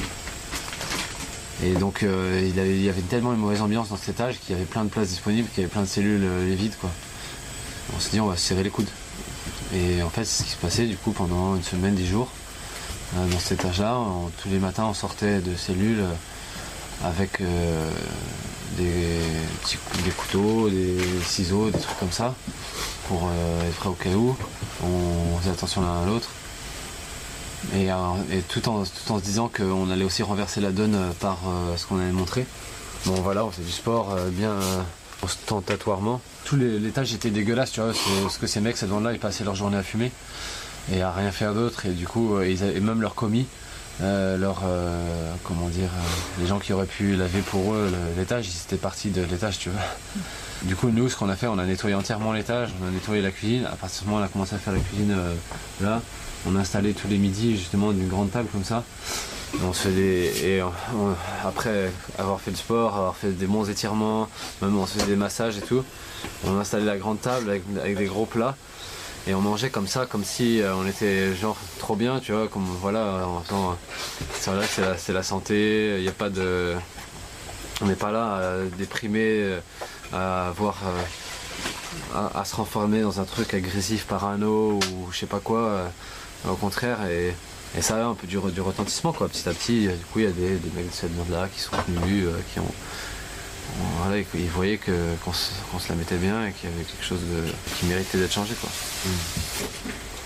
Et donc, euh, il, avait, il y avait tellement une mauvaise ambiance dans cet étage qu'il y avait plein de places disponibles, qu'il y avait plein de cellules euh, vides, quoi. On s'est dit, on va se serrer les coudes. Et en fait, c'est ce qui se passait du coup pendant une semaine, dix jours. Euh, dans cet étage-là, on, tous les matins, on sortait de cellules euh, avec euh, des, petits, des couteaux, des ciseaux, des trucs comme ça, pour euh, être prêt au cas où. On faisait attention l'un à l'autre. Et, euh, et tout, en, tout en se disant qu'on allait aussi renverser la donne par euh, ce qu'on allait montrer. Bon voilà, on fait du sport euh, bien euh, ostentatoirement. Tout les, l'étage était dégueulasse, tu vois, parce que ces mecs, ces gens-là, ils passaient leur journée à fumer et à rien faire d'autre. Et du coup, euh, ils avaient, et même leurs commis, euh, leurs, euh, comment dire, euh, les gens qui auraient pu laver pour eux le, l'étage, ils étaient partis de l'étage, tu vois. Du coup, nous, ce qu'on a fait, on a nettoyé entièrement l'étage, on a nettoyé la cuisine. À partir du moment où on a commencé à faire la cuisine euh, là, on a installé tous les midis justement d'une grande table comme ça. Et on se fait des, et on, on, après avoir fait du sport, avoir fait des bons étirements, même on se faisait des massages et tout, on a installé la grande table avec, avec des gros plats et on mangeait comme ça, comme si euh, on était genre trop bien, tu vois, comme voilà, en faisant, c'est vrai que c'est la, c'est la santé, il n'y a pas de, on n'est pas là à déprimer, à avoir, à, à se renfermer dans un truc agressif, parano ou je sais pas quoi, au contraire. Et Et ça a un peu du, du retentissement, quoi. Petit à petit, du coup, il y a des, des mecs de cette bande-là qui sont venus, euh, qui ont, ont voilà, ils voyaient que, qu'on, se, qu'on se la mettait bien et qu'il y avait quelque chose de, qui méritait d'être changé, quoi. Mm.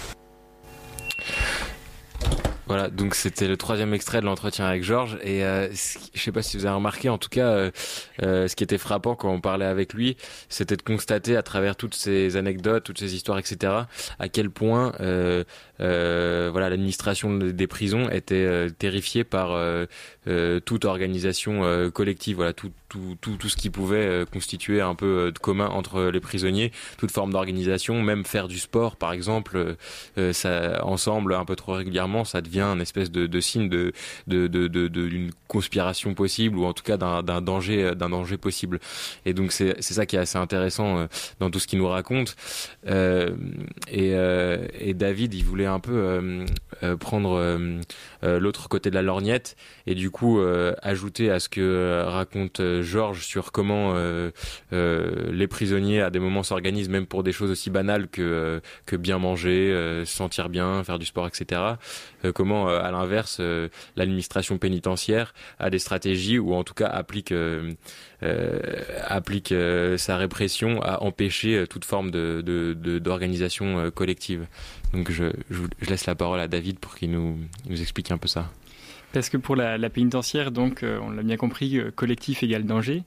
Voilà, donc c'était le troisième extrait de l'entretien avec Georges et euh, je sais pas si vous avez remarqué, en tout cas, euh, euh, ce qui était frappant quand on parlait avec lui, c'était de constater à travers toutes ces anecdotes, toutes ces histoires, et cetera, à quel point euh, euh, voilà, l'administration des prisons était euh, terrifiée par euh, euh, toute organisation euh, collective, voilà, tout, tout, tout, tout ce qui pouvait euh, constituer un peu de commun entre les prisonniers, toute forme d'organisation, même faire du sport, par exemple, euh, ça ensemble un peu trop régulièrement, ça devient un espèce de, de signe de, de, de, de, de, d'une conspiration possible ou en tout cas d'un, d'un danger, d'un danger possible. Et donc c'est, c'est ça qui est assez intéressant euh, dans tout ce qu'il nous raconte. Euh, et, euh, et David, il voulait un peu euh, euh, prendre euh, euh, l'autre côté de la lorgnette et du coup euh, ajouter à ce que euh, raconte euh, Georges sur comment euh, euh, les prisonniers à des moments s'organisent même pour des choses aussi banales que, euh, que bien manger, euh, se sentir bien, faire du sport, et cetera. Euh, comment, euh, à l'inverse, euh, l'administration pénitentiaire a des stratégies ou en tout cas applique, euh, euh, applique euh, sa répression à empêcher euh, toute forme de, de, de, d'organisation euh, collective. Donc je, je, je laisse la parole à David pour qu'il nous, nous explique un peu ça. Parce que pour la, la pénitentiaire, donc, euh, on l'a bien compris, euh, collectif égale danger.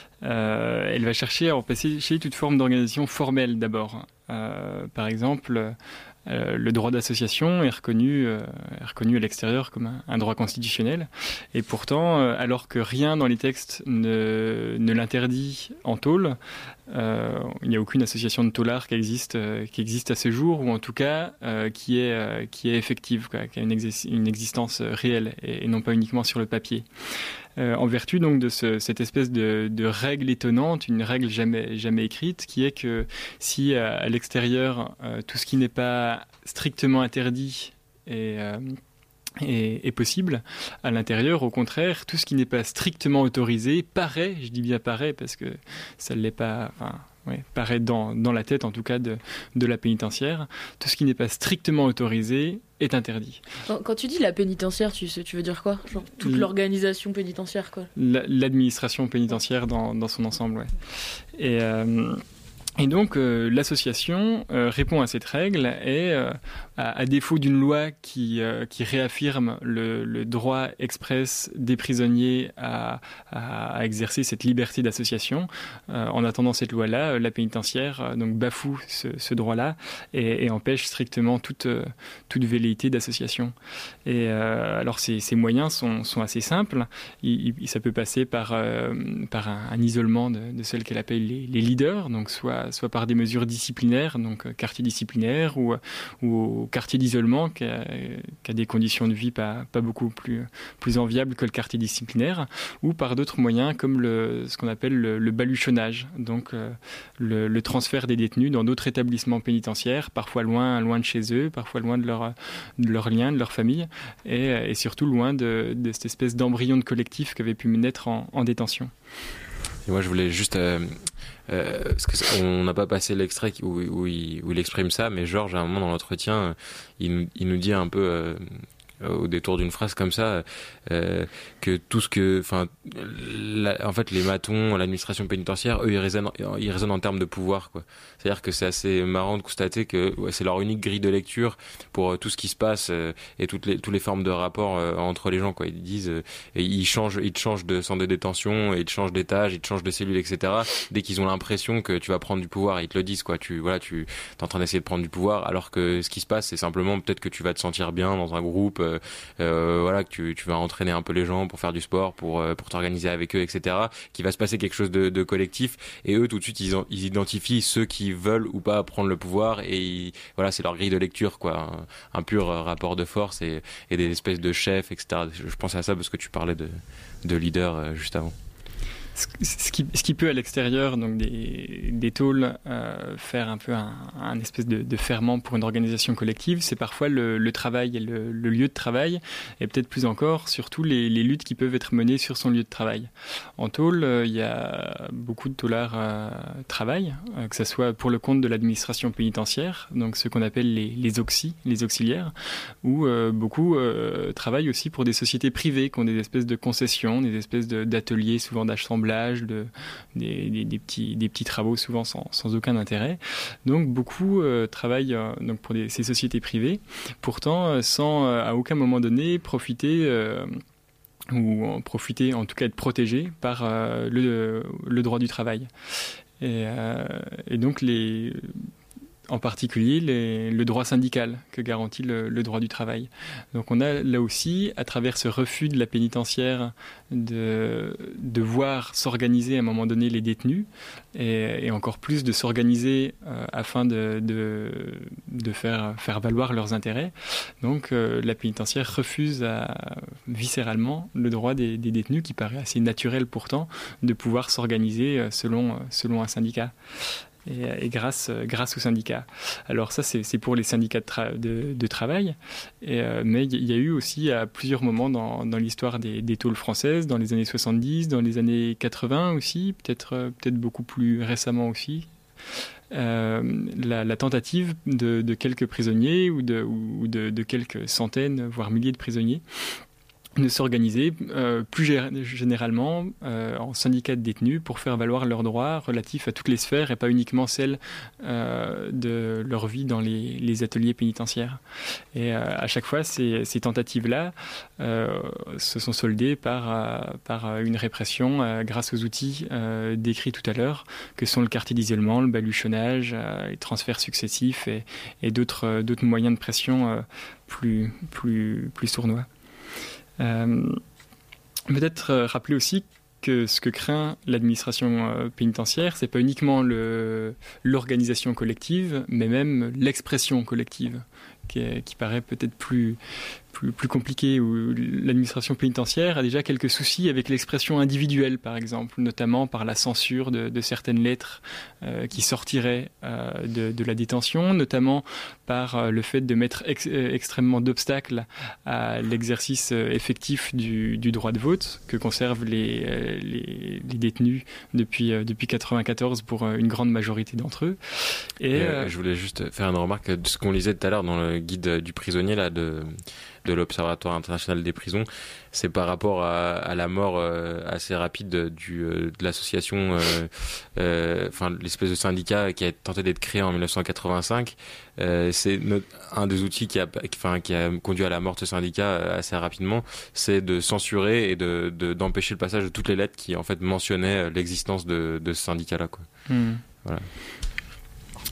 Euh, elle va chercher à empêcher toute forme d'organisation formelle d'abord. Euh, par exemple, euh, le droit d'association est reconnu, euh, est reconnu à l'extérieur comme un, un droit constitutionnel. Et pourtant, euh, alors que rien dans les textes ne, ne l'interdit en tôle, euh, il n'y a aucune association de taulards qui existe, euh, qui existe à ce jour, ou en tout cas euh, qui, est, euh, qui est effective, quoi, qui a une, exi- une existence réelle et, et non pas uniquement sur le papier. Euh, en vertu donc de ce, cette espèce de, de règle étonnante, une règle jamais, jamais écrite, qui est que si à, à l'extérieur euh, tout ce qui n'est pas strictement interdit est, euh, est, est possible, à l'intérieur au contraire tout ce qui n'est pas strictement autorisé paraît, je dis bien paraît parce que ça ne l'est pas, enfin, ouais, paraît dans, dans la tête en tout cas de, de la pénitentiaire, tout ce qui n'est pas strictement autorisé est interdit. Quand, quand tu dis la pénitentiaire, tu, tu veux dire quoi? Genre toute L- l'organisation pénitentiaire, quoi. La, l'administration pénitentiaire dans, dans son ensemble, ouais. Et, euh, et donc, euh, l'association euh, répond à cette règle et, euh, à, à défaut d'une loi qui, euh, qui réaffirme le, le droit express des prisonniers à, à, à exercer cette liberté d'association, euh, en attendant cette loi-là, la pénitentiaire euh, donc bafoue ce, ce droit-là et, et empêche strictement toute, euh, toute velléité d'association. Et euh, alors, ces, ces moyens sont, sont assez simples. Il, il, ça peut passer par, euh, par un, un isolement de, de celles qu'elle appelle les, les leaders, donc soit soit, soit par des mesures disciplinaires, donc euh, quartier disciplinaire ou, ou quartier d'isolement qui a, qui a des conditions de vie pas, pas beaucoup plus, plus enviables que le quartier disciplinaire, ou par d'autres moyens comme le, ce qu'on appelle le, le baluchonnage, donc euh, le, le transfert des détenus dans d'autres établissements pénitentiaires, parfois loin, loin de chez eux, parfois loin de leur, de leur lien, de leur famille, et, et surtout loin de, de cette espèce d'embryon de collectif qui avait pu naître en, en détention. Et moi, je voulais juste... Euh, euh, parce que on n'a pas passé l'extrait où, où, il, où il exprime ça, mais Georges, à un moment dans l'entretien, il, il nous dit un peu... Euh, au détour d'une phrase comme ça, euh, que tout ce que, enfin, en fait, les matons, l'administration pénitentiaire, eux, ils raisonnent, ils raisonnent en termes de pouvoir, quoi. C'est-à-dire que c'est assez marrant de constater que ouais, c'est leur unique grille de lecture pour euh, tout ce qui se passe euh, et toutes les, toutes les formes de rapport euh, entre les gens, quoi. Ils disent, euh, et ils changent, ils te changent de centre de détention, et ils te changent d'étage, ils te changent de cellule, et cetera. Dès qu'ils ont l'impression que tu vas prendre du pouvoir, ils te le disent, quoi. Tu, voilà, tu es en train d'essayer de prendre du pouvoir, alors que ce qui se passe, c'est simplement peut-être que tu vas te sentir bien dans un groupe. Euh, Euh, voilà, que tu, tu vas entraîner un peu les gens pour faire du sport, pour, euh, pour t'organiser avec eux, et cetera. Qu'il va se passer quelque chose de, de collectif, et eux tout de suite ils, ils identifient ceux qui veulent ou pas prendre le pouvoir, et ils, voilà, c'est leur grille de lecture, quoi, un, un pur rapport de force et, et des espèces de chefs, et cetera. Je, je pense à ça parce que tu parlais de, de leader euh, juste avant. Ce qui, ce qui peut à l'extérieur donc des, des tôles euh, faire un peu un, un espèce de, de ferment pour une organisation collective, c'est parfois le, le travail et le, le lieu de travail, et peut-être plus encore surtout les, les luttes qui peuvent être menées sur son lieu de travail. En tôle, euh, il y a beaucoup de tôlards euh, travaillent, euh, que ce soit pour le compte de l'administration pénitentiaire, donc ce qu'on appelle les, les auxi, les auxiliaires, ou euh, beaucoup euh, travaillent aussi pour des sociétés privées qui ont des espèces de concessions, des espèces de, d'ateliers souvent d'assemblage, de, des, des, des, petits, des petits travaux souvent sans, sans aucun intérêt. Donc beaucoup euh, travaillent euh, donc pour des, ces sociétés privées, pourtant euh, sans euh, à aucun moment donné profiter euh, ou en profiter, en tout cas être protégés par euh, le, le droit du travail. Et, euh, et donc les... en particulier les, le droit syndical que garantit le, le droit du travail. Donc on a là aussi, à travers ce refus de la pénitentiaire de, de voir s'organiser à un moment donné les détenus, et, et encore plus de s'organiser euh, afin de, de, de faire, faire valoir leurs intérêts. Donc euh, la pénitentiaire refuse à, viscéralement le droit des, des détenus, qui paraît assez naturel pourtant, de pouvoir s'organiser selon, selon un syndicat. Et, et grâce, grâce aux syndicats. Alors ça, c'est, c'est pour les syndicats de, tra- de, de travail, et, euh, mais il y a eu aussi à plusieurs moments dans, dans l'histoire des, des tôles françaises, dans les années soixante-dix, dans les années quatre-vingts aussi, peut-être, peut-être beaucoup plus récemment aussi, euh, la, la tentative de, de quelques prisonniers ou, de, ou de, de quelques centaines, voire milliers de prisonniers, de s'organiser euh, plus gé- généralement euh, en syndicats de détenus pour faire valoir leurs droits relatifs à toutes les sphères et pas uniquement celles euh, de leur vie dans les, les ateliers pénitentiaires. Et euh, à chaque fois, ces, ces tentatives-là euh, se sont soldées par, euh, par une répression euh, grâce aux outils euh, décrits tout à l'heure, que sont le quartier d'isolement, le baluchonnage, euh, les transferts successifs et, et d'autres, euh, d'autres moyens de pression euh, plus, plus, plus sournois. Euh, peut-être euh, rappeler aussi que ce que craint l'administration euh, pénitentiaire, c'est pas uniquement le, l'organisation collective, mais même l'expression collective, qui, est, qui paraît peut-être plus, plus, plus compliquée, où l'administration pénitentiaire a déjà quelques soucis avec l'expression individuelle, par exemple, notamment par la censure de, de certaines lettres euh, qui sortiraient euh, de, de la détention, notamment par euh, le fait de mettre ex- extrêmement d'obstacles à l'exercice euh, effectif du, du droit de vote que conservent les, euh, les, les détenus depuis, euh, depuis quatre-vingt-quatorze pour euh, une grande majorité d'entre eux. Et, Et euh, je voulais juste faire une remarque de ce qu'on lisait tout à l'heure dans le guide du prisonnier là, de, de l'Observatoire international des prisons. C'est par rapport à, à la mort euh, assez rapide du, euh, de l'association, euh, euh, enfin l'espèce de syndicat qui a tenté d'être créé en dix-neuf cent quatre-vingt-cinq. Euh, c'est notre, un des outils qui a, enfin, qui a conduit à la mort de ce syndicat assez rapidement, c'est de censurer et de, de, d'empêcher le passage de toutes les lettres qui en fait mentionnaient l'existence de, de ce syndicat-là, quoi. Mmh. Voilà.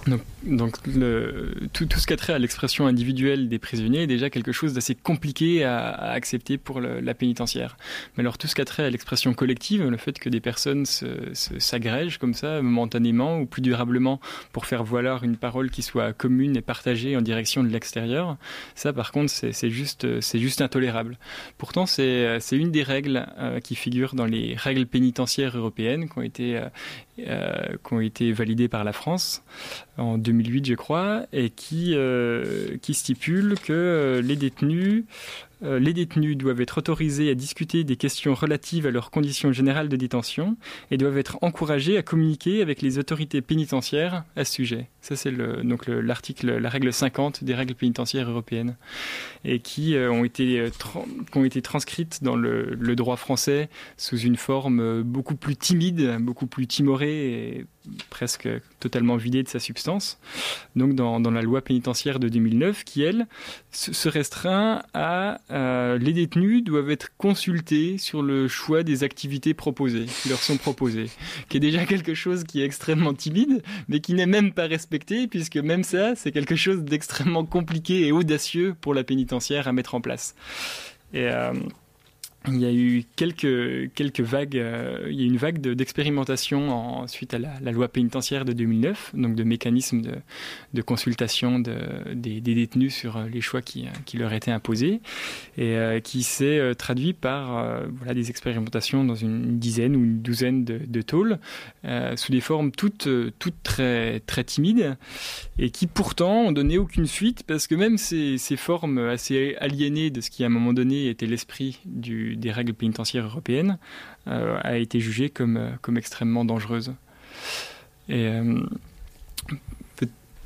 Donc, donc le, tout, tout ce qui a trait à l'expression individuelle des prisonniers est déjà quelque chose d'assez compliqué à, à accepter pour le, la pénitentiaire. Mais alors tout ce qui a trait à l'expression collective, le fait que des personnes se, se, s'agrègent comme ça, momentanément ou plus durablement, pour faire valoir une parole qui soit commune et partagée en direction de l'extérieur, ça par contre c'est, c'est, juste, c'est juste intolérable. Pourtant c'est, c'est une des règles euh, qui figurent dans les règles pénitentiaires européennes qui ont été, euh, euh, qui ont été validées par la France en deux mille huit je crois, et qui, euh, qui stipule que euh, les détenus Euh, les détenus doivent être autorisés à discuter des questions relatives à leurs conditions générales de détention et doivent être encouragés à communiquer avec les autorités pénitentiaires à ce sujet. Ça, c'est le, donc le, l'article, la règle cinquante des règles pénitentiaires européennes, et qui, euh, ont, été, euh, tra- qui ont été transcrites dans le, le droit français sous une forme euh, beaucoup plus timide, beaucoup plus timorée et presque totalement vidée de sa substance. Donc dans, dans la loi pénitentiaire de deux mille neuf, qui, elle, se restreint à euh, les détenus doivent être consultés sur le choix des activités proposées, qui leur sont proposées, qui est déjà quelque chose qui est extrêmement timide, mais qui n'est même pas respecté, puisque même ça, c'est quelque chose d'extrêmement compliqué et audacieux pour la pénitentiaire à mettre en place. Et euh, il y a eu quelques, quelques vagues, euh, il y a une vague de, d'expérimentation en, suite à la, la loi pénitentiaire de deux mille neuf, donc de mécanismes de, de consultation de, des, des détenus sur les choix qui, qui leur étaient imposés, et euh, qui s'est euh, traduit par euh, voilà, des expérimentations dans une dizaine ou une douzaine de, de tôles, euh, sous des formes toutes, toutes très, très timides, et qui pourtant ont donné aucune suite, parce que même ces, ces formes assez aliénées de ce qui à un moment donné était l'esprit du des règles pénitentiaires européennes, euh, a été jugée comme, comme extrêmement dangereuse. Et, euh, peut...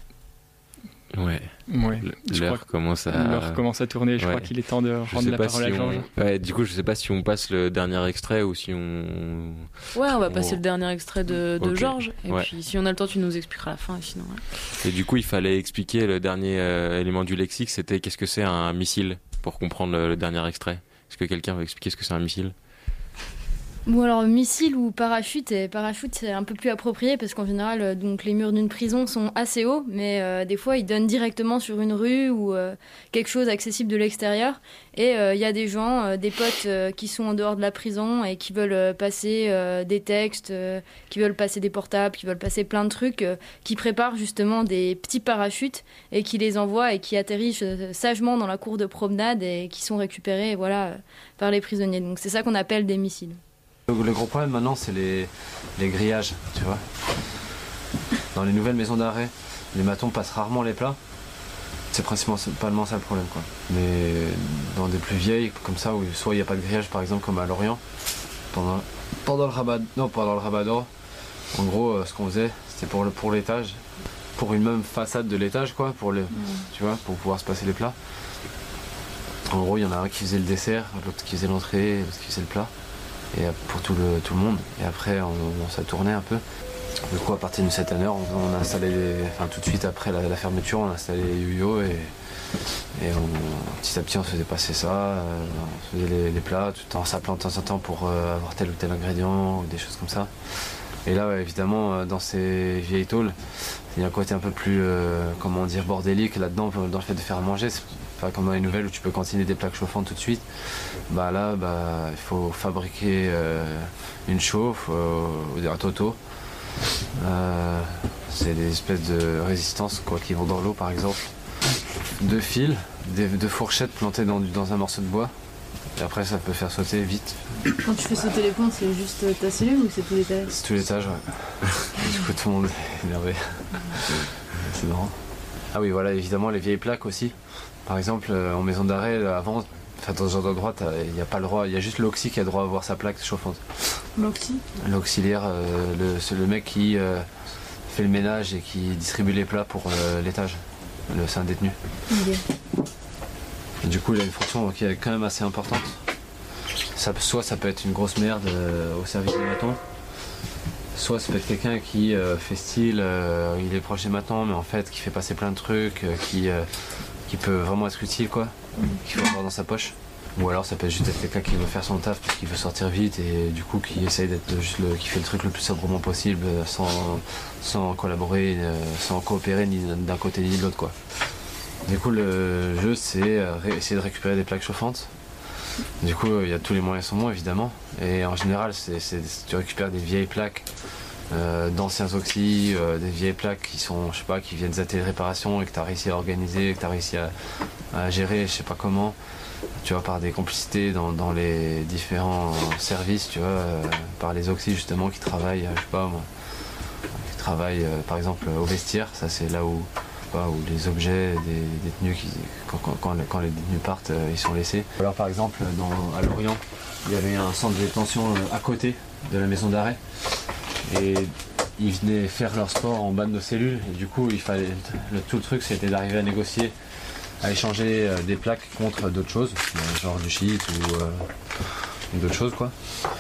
Ouais. ouais. L'heure commence à... L'heure commence à tourner, je ouais. crois qu'il est temps de je rendre la parole si à Georges. On... Ouais, du coup, je sais pas si on passe le dernier extrait ou si on... Ouais, on va on... passer le dernier extrait de, de okay. Georges, et ouais. puis si on a le temps, tu nous expliqueras à la fin, sinon... Ouais. Et du coup, il fallait expliquer le dernier euh, élément du lexique, c'était qu'est-ce que c'est un missile, pour comprendre le, le dernier extrait. Est-ce que quelqu'un va expliquer ce que c'est un missile ? Bon, alors missile ou parachute, et parachute c'est un peu plus approprié parce qu'en général euh, donc, les murs d'une prison sont assez hauts, mais euh, des fois ils donnent directement sur une rue ou euh, quelque chose accessible de l'extérieur, et il euh, y a des gens, euh, des potes euh, qui sont en dehors de la prison et qui veulent euh, passer euh, des textes, euh, qui veulent passer des portables, qui veulent passer plein de trucs, euh, qui préparent justement des petits parachutes et qui les envoient et qui atterrissent euh, sagement dans la cour de promenade et qui sont récupérés voilà, euh, par les prisonniers. Donc c'est ça qu'on appelle des missiles. Le gros problème maintenant, c'est les, les grillages, tu vois. Dans les nouvelles maisons d'arrêt, les matons passent rarement les plats. C'est principalement ça le problème, quoi. Mais dans des plus vieilles, comme ça, où soit il n'y a pas de grillage, par exemple, comme à Lorient, pendant, pendant le rabat, non, pendant le rabat d'or, en gros, ce qu'on faisait, c'était pour, le, pour l'étage, pour une même façade de l'étage, quoi, pour les, mmh. tu vois, pour pouvoir se passer les plats. En gros, il y en a un qui faisait le dessert, l'autre qui faisait l'entrée, l'autre qui faisait le plat. Et pour tout le, tout le monde. Et après, on, on s'est tourné un peu. Du coup, à partir d'une certaine heure, on, on a installé, les, enfin tout de suite après la, la fermeture, on a installé les yo-yo et, et on, petit à petit, on se faisait passer ça. Euh, on faisait les, les plats, tout en s'appelant de temps en temps pour euh, avoir tel ou tel ingrédient ou des choses comme ça. Et là, ouais, évidemment, dans ces vieilles tôles, il y a un côté un peu plus, euh, comment dire, bordélique là-dedans, dans le fait de faire à manger. C'est pas comme dans les nouvelles où tu peux cantiner des plaques chauffantes tout de suite. Bah là, bah, il faut fabriquer euh, une chauffe, euh, ou un toto. Euh, c'est des espèces de résistances quoi, qui vont dans l'eau, par exemple. Deux fils, des, deux fourchettes plantées dans, dans un morceau de bois. Et après, ça peut faire sauter vite. Quand tu fais sauter les ponts, c'est juste ta cellule ou c'est tout l'étage ? C'est tout l'étage, ouais. Du coup, tout le monde est énervé. C'est marrant. Ah oui, voilà, évidemment, les vieilles plaques aussi. Par exemple, euh, en maison d'arrêt, avant, enfin, dans ce genre d'endroit, il n'y a pas le droit, il y a juste l'Oxy qui a le droit à avoir sa plaque chauffante. L'Oxy ? L'auxiliaire, euh, le, c'est le mec qui euh, fait le ménage et qui distribue les plats pour euh, l'étage. Le, c'est un détenu. Okay. Et du coup, il a une fonction qui est quand même assez importante. Ça, soit ça peut être une grosse merde euh, au service des matons, soit ça peut être quelqu'un qui euh, fait style, euh, il est proche des matons, mais en fait qui fait passer plein de trucs, euh, qui, euh, qui peut vraiment être utile, quoi, mm. qu'il faut avoir dans sa poche. Ou alors ça peut juste être quelqu'un qui veut faire son taf parce qu'il veut sortir vite et du coup qui essaye d'être juste le, qui fait le truc le plus sobrement possible sans, sans collaborer, sans coopérer ni d'un côté ni de l'autre quoi. Du coup le jeu c'est essayer de récupérer des plaques chauffantes. Du coup il y a tous les moyens sont bons évidemment et en général c'est, c'est, tu récupères des vieilles plaques euh, d'anciens oxy, euh, des vieilles plaques qui sont je sais pas qui viennent d'ateliers de réparation et que tu as réussi à organiser, que tu as réussi à, à gérer je sais pas comment. Tu vois, par des complicités dans, dans les différents services, tu vois, euh, par les oxys justement qui travaillent, je sais pas moi, qui travaillent euh, par exemple au vestiaire, ça c'est là où, pas, où les objets des détenus, qui, quand, quand, quand, quand les détenus partent, euh, ils sont laissés. Alors par exemple, dans, à Lorient, il y avait un centre de détention à côté de la maison d'arrêt et ils venaient faire leur sport en bas de nos cellules et du coup, il fallait, le, tout le truc c'était d'arriver à négocier à échanger euh, des plaques contre d'autres choses, euh, genre du shit ou euh, d'autres choses quoi.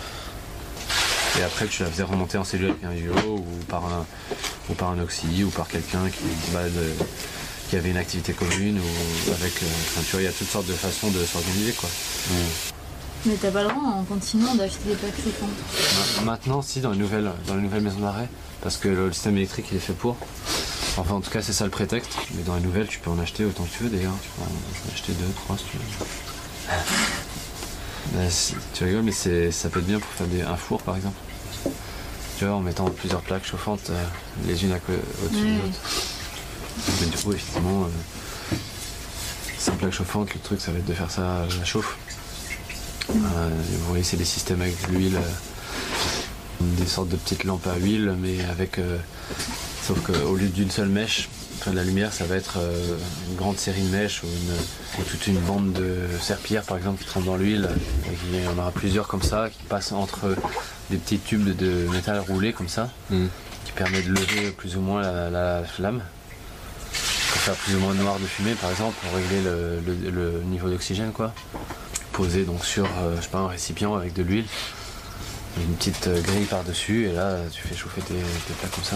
Et après tu la faisais remonter en cellule avec un J O ou par un, ou par un oxy ou par quelqu'un qui, bah, de, qui avait une activité commune ou avec. Euh, enfin, tu vois, il y a toutes sortes de façons de s'organiser quoi. Mmh. Mais t'as pas le droit en continuant d'acheter des plaques chauffantes. Maintenant si dans les nouvelles, dans les nouvelles maisons d'arrêt, parce que le, le système électrique il est fait pour. Enfin en tout cas c'est ça le prétexte, mais dans les nouvelles tu peux en acheter autant que tu veux d'ailleurs, tu peux en acheter deux, trois si tu veux. Ben, si, tu rigoles mais c'est, ça peut être bien pour faire des, un four par exemple. Tu vois en mettant plusieurs plaques chauffantes euh, les unes à, au-dessus oui. de l'autre. Mais du coup effectivement, euh, sans plaque chauffante le truc ça va être de faire ça à la chauffe. Euh, vous voyez c'est des systèmes avec de l'huile, euh, des sortes de petites lampes à huile mais avec... Euh, Sauf qu'au lieu d'une seule mèche, enfin de la lumière, ça va être euh, une grande série de mèches ou, une, ou toute une bande de serpillères par exemple qui trempe dans l'huile. Et il y en aura plusieurs comme ça qui passent entre des petits tubes de métal roulé comme ça, mmh. qui permet de lever plus ou moins la, la flamme. Pour faire plus ou moins noir de fumée par exemple, pour régler le, le, le niveau d'oxygène quoi. Posé donc sur euh, je sais pas, un récipient avec de l'huile, une petite grille par dessus et là tu fais chauffer tes, tes plats comme ça.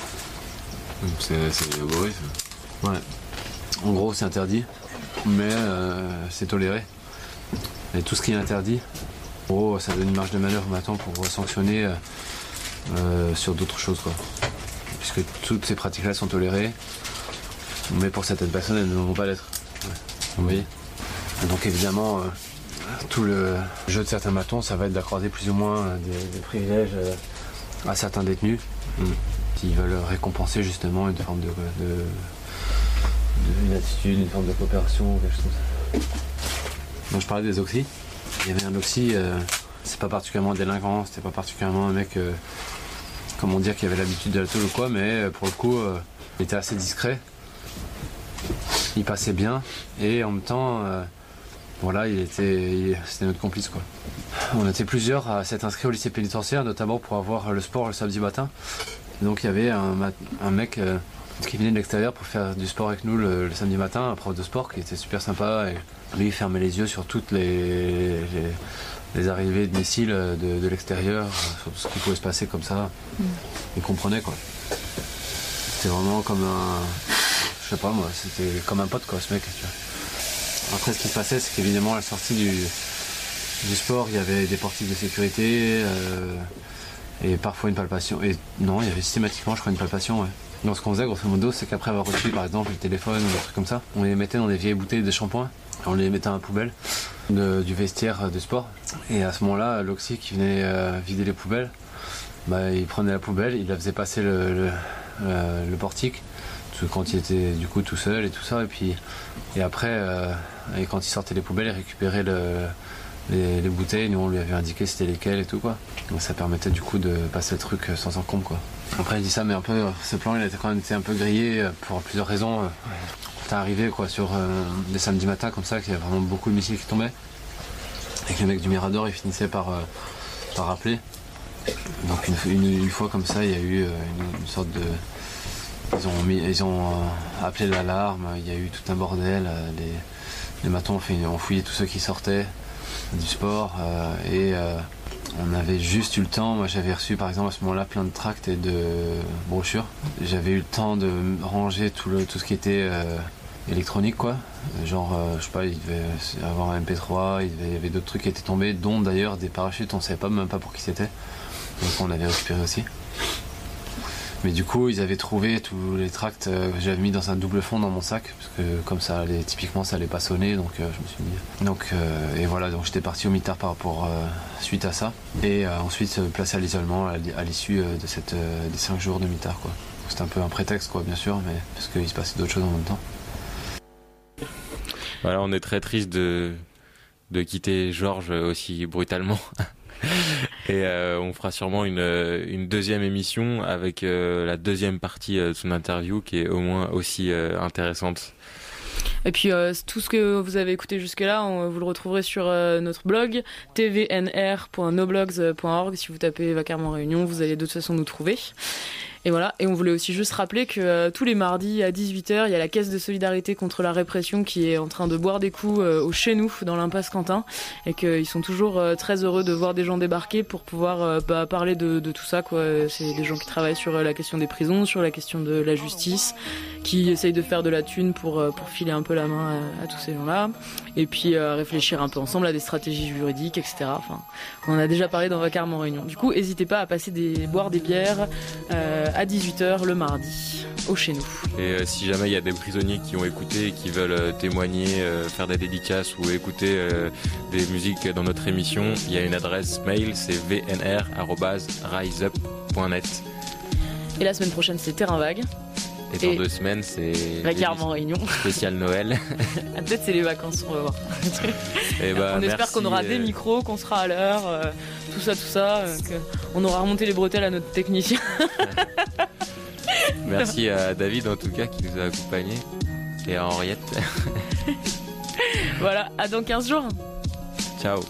C'est, c'est élaboré ça. Ouais. En gros c'est interdit, mais euh, c'est toléré. Et tout ce qui est interdit, en gros ça donne une marge de manœuvre maintenant pour sanctionner euh, euh, sur d'autres choses quoi. Puisque toutes ces pratiques-là sont tolérées, mais pour certaines personnes elles ne vont pas l'être. Ouais. Vous voyez ? Et donc évidemment, euh, tout le jeu de certains matons, ça va être d'accorder plus ou moins des, des privilèges euh, à certains détenus. Mm. Qui veulent récompenser justement une forme de, de, de une attitude, une forme de coopération, quelque chose comme ça. Donc je parlais des oxys. Il y avait un oxy, euh, c'est pas particulièrement délinquant, c'était pas particulièrement un mec, euh, comment dire, qui avait l'habitude de la tôle ou quoi, mais pour le coup, euh, il était assez discret. Il passait bien et en même temps, euh, voilà, il était, il, c'était notre complice quoi. On était plusieurs à s'être inscrits au lycée pénitentiaire, notamment pour avoir le sport le samedi matin. Donc il y avait un, un mec euh, qui venait de l'extérieur pour faire du sport avec nous le, le samedi matin, un prof de sport qui était super sympa. Et lui il fermait les yeux sur toutes les, les, les arrivées de missiles de, de l'extérieur, sur tout ce qui pouvait se passer comme ça. Mm. Il comprenait quoi. C'était vraiment comme un... Je sais pas moi, c'était comme un pote quoi ce mec. Tu vois. Après ce qui se passait c'est qu'évidemment à la sortie du, du sport il y avait des portiques de sécurité. Euh, Et parfois une palpation. Et non, il y avait systématiquement, je crois, une palpation. Ouais. Donc ce qu'on faisait, grosso modo, c'est qu'après avoir reçu, par exemple, le téléphone ou des trucs comme ça, on les mettait dans des vieilles bouteilles de shampoing. On les mettait à la poubelle de, du vestiaire de sport. Et à ce moment-là, l'oxy qui venait euh, vider les poubelles, bah, il prenait la poubelle, il la faisait passer le, le, euh, le portique, quand il était du coup tout seul et tout ça. Et puis, et après, euh, et quand il sortait les poubelles, il récupérait le... Les, les bouteilles, nous on lui avait indiqué c'était lesquelles et tout quoi. Donc ça permettait du coup de passer le truc sans encombre quoi. Après il dit ça mais un peu, ce plan il a quand même été un peu grillé pour plusieurs raisons. T'es arrivé quoi sur euh, des samedis matins comme ça qu'il y a vraiment beaucoup de missiles qui tombaient. Et que le mec du Mirador il finissait par, euh, par appeler. Donc une, une, une fois comme ça il y a eu une, une sorte de... Ils ont, mis, ils ont euh, appelé l'alarme, il y a eu tout un bordel. Les, les matons ont, fait, ont fouillé tous ceux qui sortaient du sport euh, et euh, on avait juste eu le temps, moi j'avais reçu par exemple à ce moment-là plein de tracts et de brochures, j'avais eu le temps de ranger tout, le, tout ce qui était euh, électroniques quoi. Genre, euh, je sais pas, il devait avoir un M P trois, il, devait, il y avait d'autres trucs qui étaient tombés, dont d'ailleurs des parachutes, on savait pas même pas pour qui c'était. Donc on avait récupéré aussi. Mais du coup, ils avaient trouvé tous les tracts euh, que j'avais mis dans un double fond dans mon sac, parce que comme ça allait, typiquement ça allait pas sonner, donc euh, je me suis dit. Donc, euh, et voilà, donc j'étais parti au mitard par rapport euh, suite à ça. Et euh, ensuite euh, placé à l'isolement à, à l'issue euh, de cette, euh, des cinq jours de mitard quoi. C'était un peu un prétexte quoi, bien sûr, mais parce qu'il se passait d'autres choses en même temps. Voilà, on est très triste de, de quitter Georges aussi brutalement. Et euh, on fera sûrement une, une deuxième émission avec euh, la deuxième partie de son interview qui est au moins aussi euh, intéressante. Et puis euh, tout ce que vous avez écouté jusque-là, on, vous le retrouverez sur euh, notre blog t v n r point noblogs point org. Si vous tapez Vacarme en Réunion, vous allez de toute façon nous trouver. Et voilà, et on voulait aussi juste rappeler que euh, tous les mardis à dix-huit heures, il y a la caisse de solidarité contre la répression qui est en train de boire des coups euh, au chez nous dans l'impasse Quentin, et qu'ils sont toujours euh, très heureux de voir des gens débarquer pour pouvoir euh, bah, parler de, de tout ça quoi. C'est des gens qui travaillent sur euh, la question des prisons, sur la question de la justice, qui essayent de faire de la thune pour, euh, pour filer un peu la main à, à tous ces gens-là, et puis euh, réfléchir un peu ensemble à des stratégies juridiques, et cetera. Enfin, on en a déjà parlé dans Vacarme en Réunion. Du coup, n'hésitez pas à passer des boire des bières euh, à dix-huit heures le mardi au chez nous. Et euh, si jamais il y a des prisonniers qui ont écouté et qui veulent euh, témoigner, euh, faire des dédicaces ou écouter euh, des musiques dans notre émission, il y a une adresse mail, c'est v n r arobase riseup point net. Et la semaine prochaine, c'est Terrain Vague. Et dans Et deux semaines, c'est Vacarme en Réunion. spécial Noël. Ah, peut-être c'est les vacances, on va voir. Et bah, on espère merci, qu'on aura euh... des micros, qu'on sera à l'heure, euh, tout ça, tout ça, euh, qu'on aura remonté les bretelles à notre technicien. Merci à David en tout cas qui nous a accompagnés et à Henriette. Voilà, à dans quinze jours. Ciao.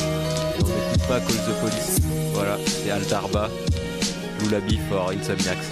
Pas Cause de Police. Voilà, c'est Altarba, Loulabi for Insomniacs.